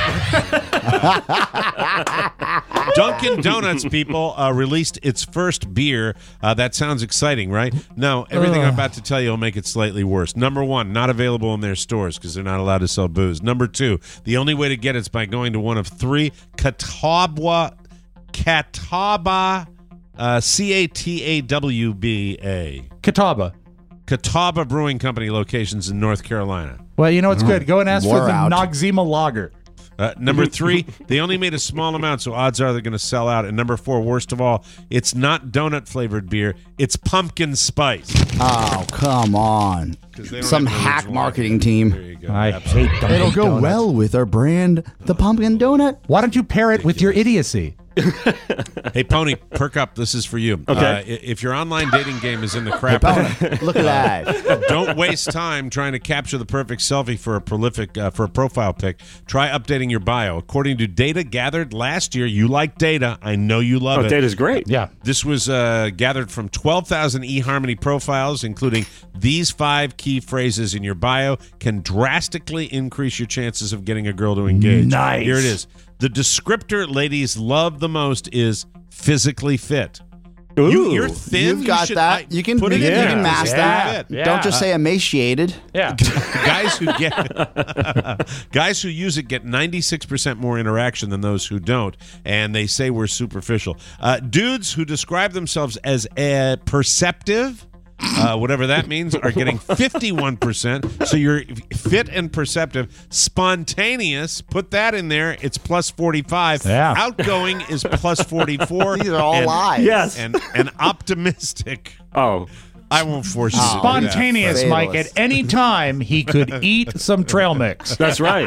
Dunkin' Donuts, people, uh, released its first beer. Uh, that sounds exciting, right? No, everything I'm about to tell you will make it slightly worse. Number one, not available in their stores because they're not allowed to sell booze. Number two, the only way to get it is by going to one of three Catawba, Catawba, uh, C A T A W B A.
Catawba.
Catawba Brewing Company locations in North Carolina.
Well, you know what's good. Go and ask for
We're
the
out.
Noxzema Lager.
Uh, number three, they only made a small amount, so odds are they're going to sell out. And number four, worst of all, it's not donut flavored beer; it's pumpkin spice.
Oh, come on.
'Cause they don't
Some
have the
hack
original
marketing
There
team.
you go.
I
Absolutely.
hate Dunkin'
It'll go
Donuts.
well with our brand, the pumpkin donut.
Why don't you pair it with your idiocy?
Hey, Pony, perk up. This is for you.
Okay.
Uh, i- if your online dating game is in the crap,
Look alive.
don't waste time trying to capture the perfect selfie for a prolific uh, for a profile pic. Try updating your bio. According to data gathered last year, you like data. I know you love
Oh,
it.
data's great.
Yeah.
This was uh, gathered from twelve thousand eHarmony profiles, including these five key phrases in your bio can drastically increase your chances of getting a girl to engage.
Nice.
Here it is. The descriptor ladies love the most is physically fit.
Ooh.
You, you're thin.
You've
you
got
should-
that.
I-
You can,
put
you
it
can,
in
you
there.
can mask
Physically
that.
fit.
Yeah.
Don't just say emaciated.
Yeah.
guys who get guys who use it get ninety-six percent more interaction than those who don't, and they say we're superficial. Uh, dudes who describe themselves as uh, perceptive, uh, whatever that means, are getting fifty-one percent. So you're fit and perceptive. Spontaneous, put that in there, it's plus forty-five.
Yeah.
Outgoing is plus forty-four.
These are all
and,
lies.
Yes.
And, and optimistic.
Oh.
I won't force you to do that.
Spontaneous, Mike.
Fatalist.
At any time, he could eat some trail mix.
That's right.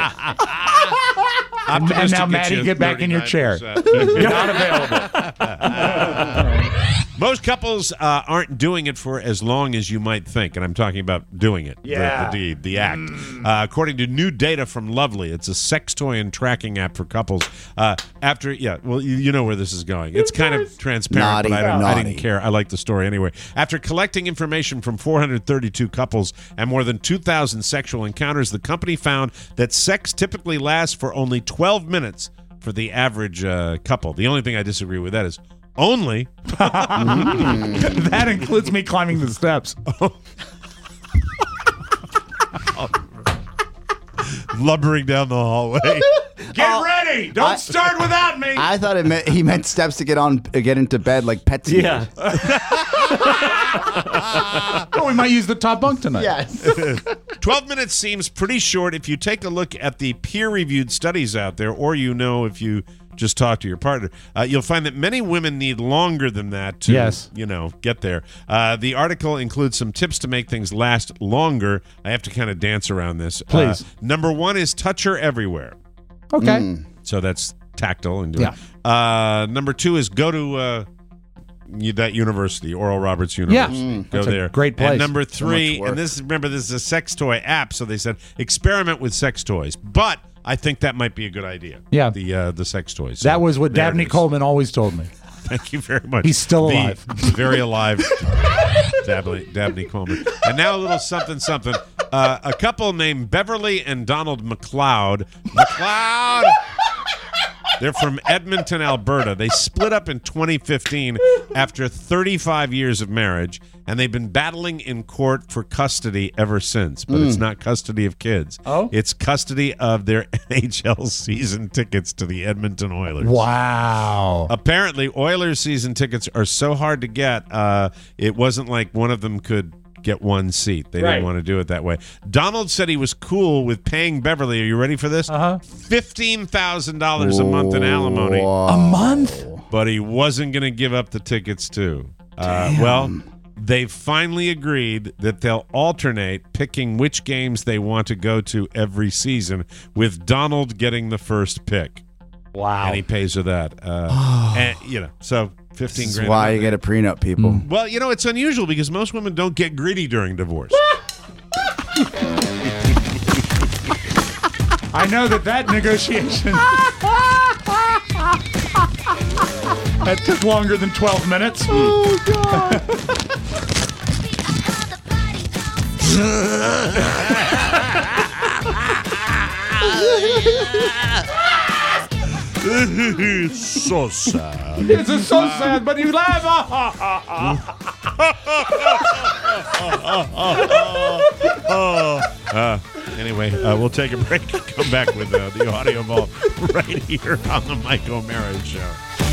And, and now,
Optimistic
Maddie,
gets you
get back in your chair.
thirty-nine percent.
Not available.
Most couples uh, aren't doing it for as long as you might think, and I'm talking about doing it, the-
Yeah.
the, deed, the act. Uh, according to new data from Lovely, it's a sex toy and tracking app for couples. Uh, after, yeah, well, you, you know where this is going. It's kind of transparent,
Naughty,
but I, don't, I didn't
naughty.
care. I like the story anyway. After collecting information from four hundred thirty-two couples and more than two thousand sexual encounters, the company found that sex typically lasts for only twelve minutes for the average uh, couple. The only thing I disagree with that is only.
That includes me climbing the steps.
Lumbering down the hallway.
Get ready! Don't
I-
start without me.
I thought it meant he meant steps to get on, uh, get into bed like Petsy.
Yeah.
Oh, we might use the top bunk tonight.
Yes.
twelve minutes seems pretty short if you take a look at the peer-reviewed studies out there, or you know if you just talk to your partner. Uh, you'll find that many women need longer than that to,
Yes.
you know, get there. Uh, the article includes some tips to make things last longer. I have to kind of dance around this.
Please.
Uh, number one is touch her everywhere.
Okay.
Mm.
So that's tactile and do
Yeah.
it. Uh, number two is go to uh, you- that university, Oral Roberts University.
Yeah. Mm,
go
that's a
there.
great place.
And number
So
three,
much work.
and this remember this is a sex toy app, so they said experiment with sex toys. But I think that might be a good idea.
Yeah.
the uh, the sex toys. So
That was what
there it
Dabney
is.
Coleman always told me.
Thank you very much.
He's still
The
alive.
very alive. Dabney, Dabney Coleman. And now a little something, something. Uh, a couple named Beverly and Donald McLeod. McLeod. They're from Edmonton, Alberta. They split up in twenty fifteen after thirty-five years of marriage, and they've been battling in court for custody ever since. But it's not custody of kids.
Oh?
It's custody of their N H L season tickets to the Edmonton Oilers.
Wow.
Apparently, Oilers season tickets are so hard to get, uh, it wasn't like one of them could get one seat. They
Right.
didn't want to do it that way. Donald said he was cool with paying Beverly, are you ready for this?
Uh-huh.
fifteen thousand dollars a month in alimony,
A month?
but he wasn't going to give up the tickets too. Uh, well, they've finally agreed that they'll alternate picking which games they want to go to every season, with Donald getting the first pick.
Wow.
And he pays her that. Uh, and, you know, so fifteen
This is
grand.
why
a
you
month.
get a prenup, people.
Well, you know, it's unusual because most women don't get greedy during divorce.
I know that that negotiation that took longer than twelve minutes.
Oh, God.
So sad.
This is so sad, but you laugh.
Uh, anyway, uh, we'll take a break and come back with uh, the audio vault right here on the Mike O'Mara Show.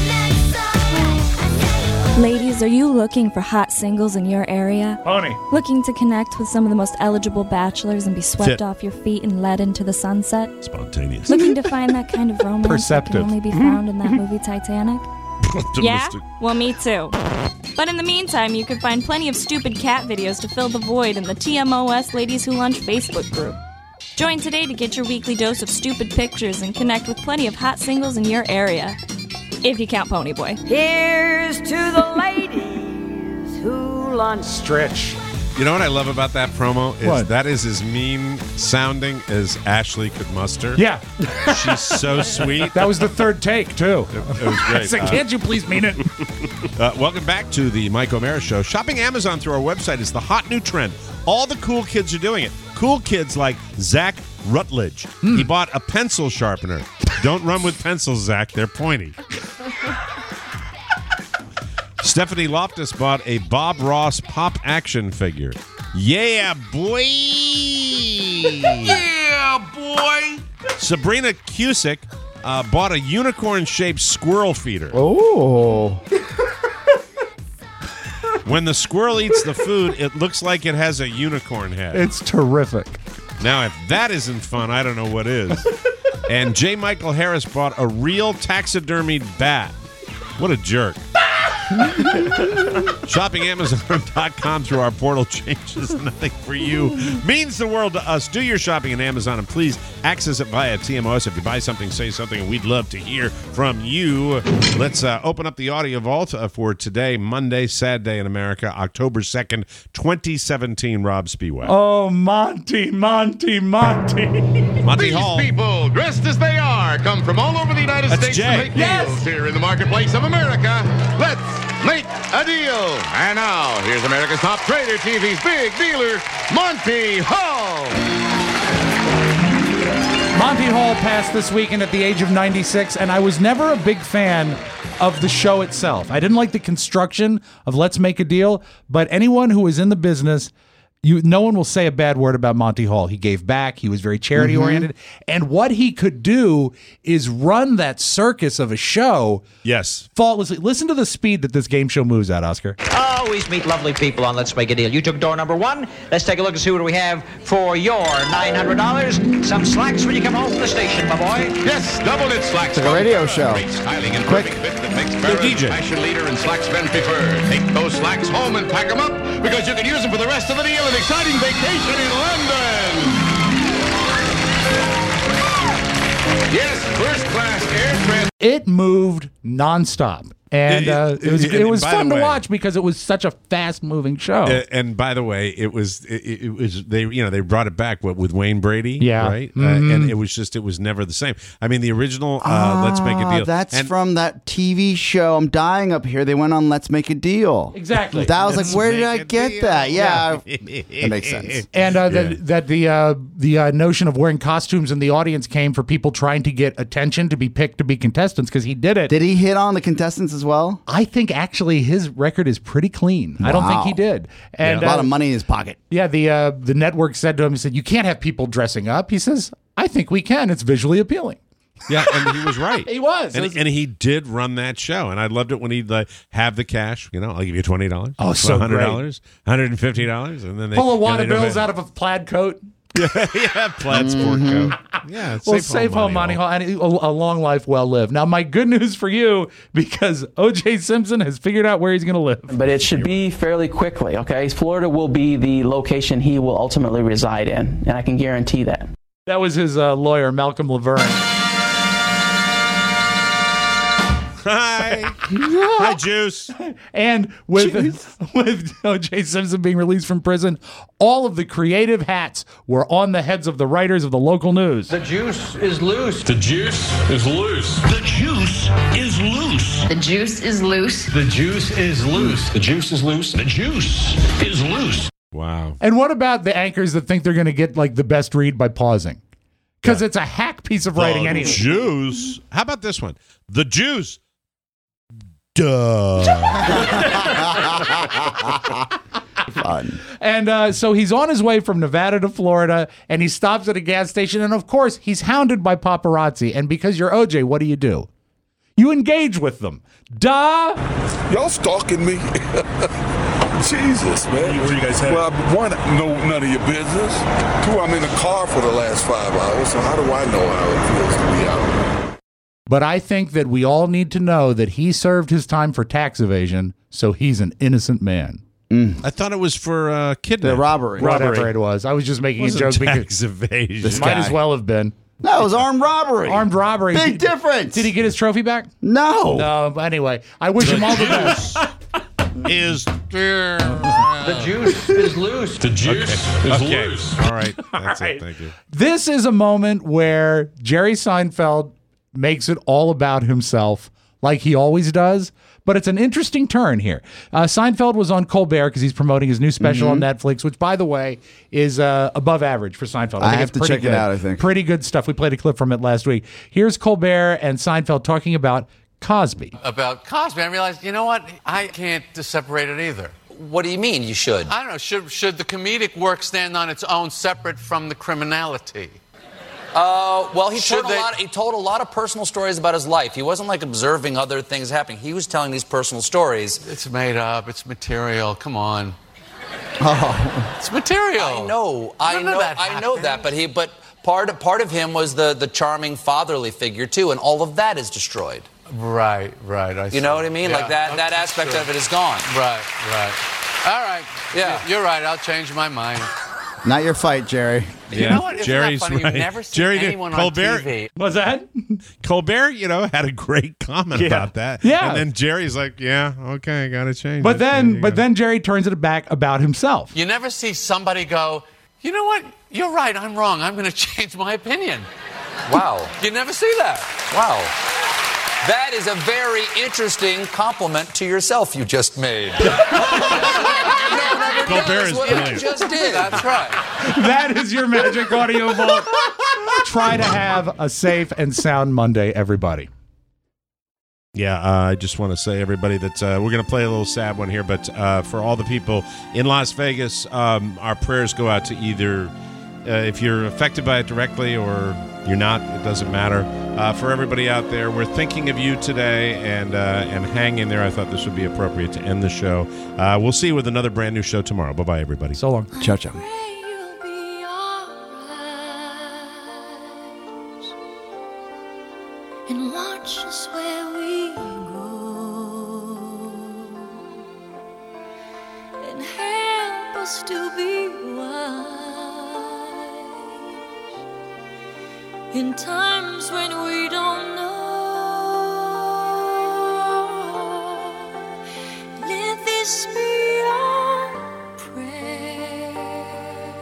Ladies, are you looking for hot singles in your area?
Pony.
Looking to connect with some of the most eligible bachelors and be swept
Fit.
off your feet and led into the sunset?
Spontaneous.
Looking to find that kind of romance that
Perceptive.
can only be found in that movie Titanic? Yeah?
Optimistic.
Well, me too. But in the meantime, you can find plenty of stupid cat videos to fill the void in the T M O S Ladies Who Lunch Facebook group. Join today to get your weekly dose of stupid pictures and connect with plenty of hot singles in your area. If you count Ponyboy.
Here's to the ladies who lunch.
Stretch.
You know what I love about that promo? Is
What?
that is as mean sounding as Ashley could muster.
Yeah.
She's so sweet.
That was the third take, too.
It was
I
great.
said,
Uh,
can't you please mean it?
Uh, welcome back to the Mike O'Mara Show. Shopping Amazon through our website is the hot new trend. All the cool kids are doing it. Cool kids like Zach Rutledge. He bought a pencil sharpener. Don't run with pencils, Zach. They're pointy. Stephanie Loftus bought a Bob Ross pop action figure. Yeah, boy! Yeah, boy! Sabrina Cusick uh, bought a unicorn-shaped squirrel feeder.
Oh.
When the squirrel eats the food, it looks like it has a unicorn head.
It's terrific.
Now, if that isn't fun, I don't know what is. And J. Michael Harris bought a real taxidermied bat. What a jerk. Shopping Amazon dot com through our portal changes nothing for you. Means the world to us. Do your shopping on Amazon and please access it via T M O S. If you buy something, say something, and we'd love to hear from you. Let's uh, open up the audio vault uh, for today, Monday, sad day in America, October second, twenty seventeen. Rob Spiewak.
Oh, Monty, Monty, Monty.
Monty
These
Hall.
people, dressed as they are, come from all over the United
That's
States
Jay.
to make
Yes.
deals here in the marketplace of America. Let's make a deal. And now, here's America's top trader, T V's big dealer, Monty Hall.
Monty Hall passed this weekend at the age of ninety-six, and I was never a big fan of the show itself. I didn't like the construction of Let's Make a Deal, but anyone who is in the business, you, no one will say a bad word about Monty Hall. He gave back. He was very charity-oriented. And what he could do is run that circus of a show
Yes.
faultlessly. Listen to the speed that this game show moves at, Oscar.
Uh, always meet lovely people on Let's Make a Deal. You took door number one. Let's take a look and see what we have for your nine hundred dollars. Some slacks when you come home from the station, my boy.
Yes, double it slacks.
It's like a radio show.
Great styling and
Quick.
perfect fit that makes Barrett
D J.
the fashion leader and slacks men prefer. Take those slacks home and pack them up because you can use them for the rest of the deal. An exciting vacation in London. Yes, first class airfare.
It moved nonstop. And uh, it was,
And-
it
and
was
by
fun
the
to
way-
watch because it was such a fast-moving show.
Uh, and by the way, it was it, it was they you know they brought it back what, with Wayne Brady,
Yeah.
right,
Mhm.
uh, and it was just it was never the same. I mean, the original uh, Let's Make a
Ah,
Deal.
That's
and,
from that T V show. I'm dying up here. They went on Let's Make a Deal.
Exactly.
That was
Let's
like, where did
make
I
a
get
deal.
that? Yeah, that makes sense.
And uh,
Yeah.
that, that the uh, the uh, notion of wearing costumes in the audience came for people trying to get attention to be picked to be contestants because he did it.
Did he hit on the contestants as well?
I think actually his record is pretty clean. I don't think
Wow.
he did. And
a lot
uh,
of money in his pocket.
Yeah, the uh, the network said to him, he said, "You can't have people dressing up." He says, "I think we can. It's visually appealing."
yeah, and he was right.
He was.
and,
It was-
and he did run that show, and I loved it when he'd like, have the cash. You know, I'll give you twenty dollars.
Oh, so
hundred
great.
dollars, hundred and fifty dollars, and then they
Pull a
you know,
wad
they
of
don't
bills
have-
out of a plaid coat.
yeah, plaid sport coat. Yeah,
Well, save home money,
Hall.
and a, a long life well lived. Now, my good news for you, because O J Simpson has figured out where he's going to live.
But it should be fairly quickly, okay? Florida will be the location he will ultimately reside in, and I can guarantee that.
That was his uh, lawyer, Malcolm Laverne.
Hi, hi, Juice.
And with with O J Simpson being released from prison, all of the creative hats were on the heads of the writers of the local news.
The juice is loose.
The juice is loose.
The juice is loose.
The juice is loose.
The juice is loose.
The juice is loose. The juice is loose.
Wow.
And what about the anchors that think they're going to get like the best read by pausing? Because it's a hack piece of writing
The
anyway.
Juice. How about this one? The juice. Duh.
Fun.
And uh, so he's on his way from Nevada to Florida, and he stops at a gas station. And of course, he's hounded by paparazzi. And because you're O J, what do you do? You engage with them. Duh.
Y'all stalking me? Jesus, man.
Where you guys headed?
Well, one, no, none of your business. Two, I'm in the car for the last five hours, so how do I know how it feels to be out?
But I think that we all need to know that he served his time for tax evasion, so he's an innocent man.
I thought it was for uh, kidnapping.
The robbery.
Whatever it was. I was just making
Wasn't
a joke because
tax evasion.
it might as well have been.
No, it was armed robbery.
Armed robbery.
Big
Did-
difference.
Did he get his trophy back?
No.
No, but anyway, I wish him all the best.
Is
The juice is loose.
The juice is
okay.
loose.
All right. That's
All right.
it. Thank you.
This is a moment where Jerry Seinfeld makes it all about himself, like he always does. But it's an interesting turn here. Uh, Seinfeld was on Colbert because he's promoting his new special
Mm-hmm.
on Netflix, which, by the way, is uh, above average for Seinfeld.
I
think
have
it's
to
pretty
check it
good.
out, I think.
Pretty good stuff. We played a clip from it last week. Here's Colbert and Seinfeld talking about Cosby.
About Cosby, I realized, you know what? I can't separate it either.
What do you mean you should?
I don't know. Should, should the comedic work stand on its own, separate from the criminality?
Uh, well, he
Should
told, a
they-
lot, he told a lot of personal stories about his life. He wasn't like observing other things happening. He was telling these personal stories.
It's made up. It's material. Come on.
Oh.
It's material.
I know, I
None of
know,
that
I know
happened.
that. But he, but part part of him was the the charming fatherly figure too, and all of that is destroyed.
Right, right. I
You
see.
know what I mean?
Yeah,
Like that that
okay,
aspect
sure.
of it is gone.
Right, right. All right.
Yeah.
Y- You're right. I'll change my mind.
Not your fight, Jerry.
You know what? Isn't
Jerry's
that funny?
right.
You've never seen
Jerry did-
anyone
Colbert-
on T V.
What's that?
Colbert, you know, had a great comment
Yeah.
about that.
Yeah.
And then Jerry's like, yeah, okay, I got to change
But
it. There
then,
you
but
go.
then Jerry turns it back about himself.
You never see somebody go, you know what? You're right. I'm wrong. I'm going to change my opinion.
Wow.
You never see that.
Wow. That is a very interesting compliment to yourself you just made.
Colbert is
what you
brilliant.
just did.
That's right.
That is your magic audio vault. Try to have a safe and sound Monday, everybody.
Yeah, uh, I just want to say, everybody, that uh, we're going to play a little sad one here, but uh, for all the people in Las Vegas, um, our prayers go out to either, uh, if you're affected by it directly or You're not. It doesn't matter. Uh, for everybody out there, we're thinking of you today, and uh, and hang in there. I thought this would be appropriate to end the show. Uh, we'll see you with another brand new show tomorrow. Bye-bye, everybody.
So long.
Ciao, ciao.
And watch us where we go, and help us to be wise in times when we don't know. Let this be our prayer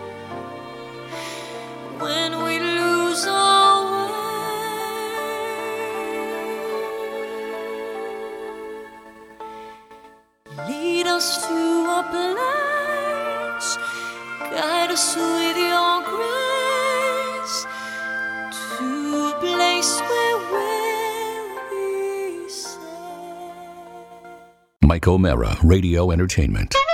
when we lose our way. Lead us to a place, guide us with your grace, to a place where we'll be safe.
Mike O'Mara, Radio Entertainment.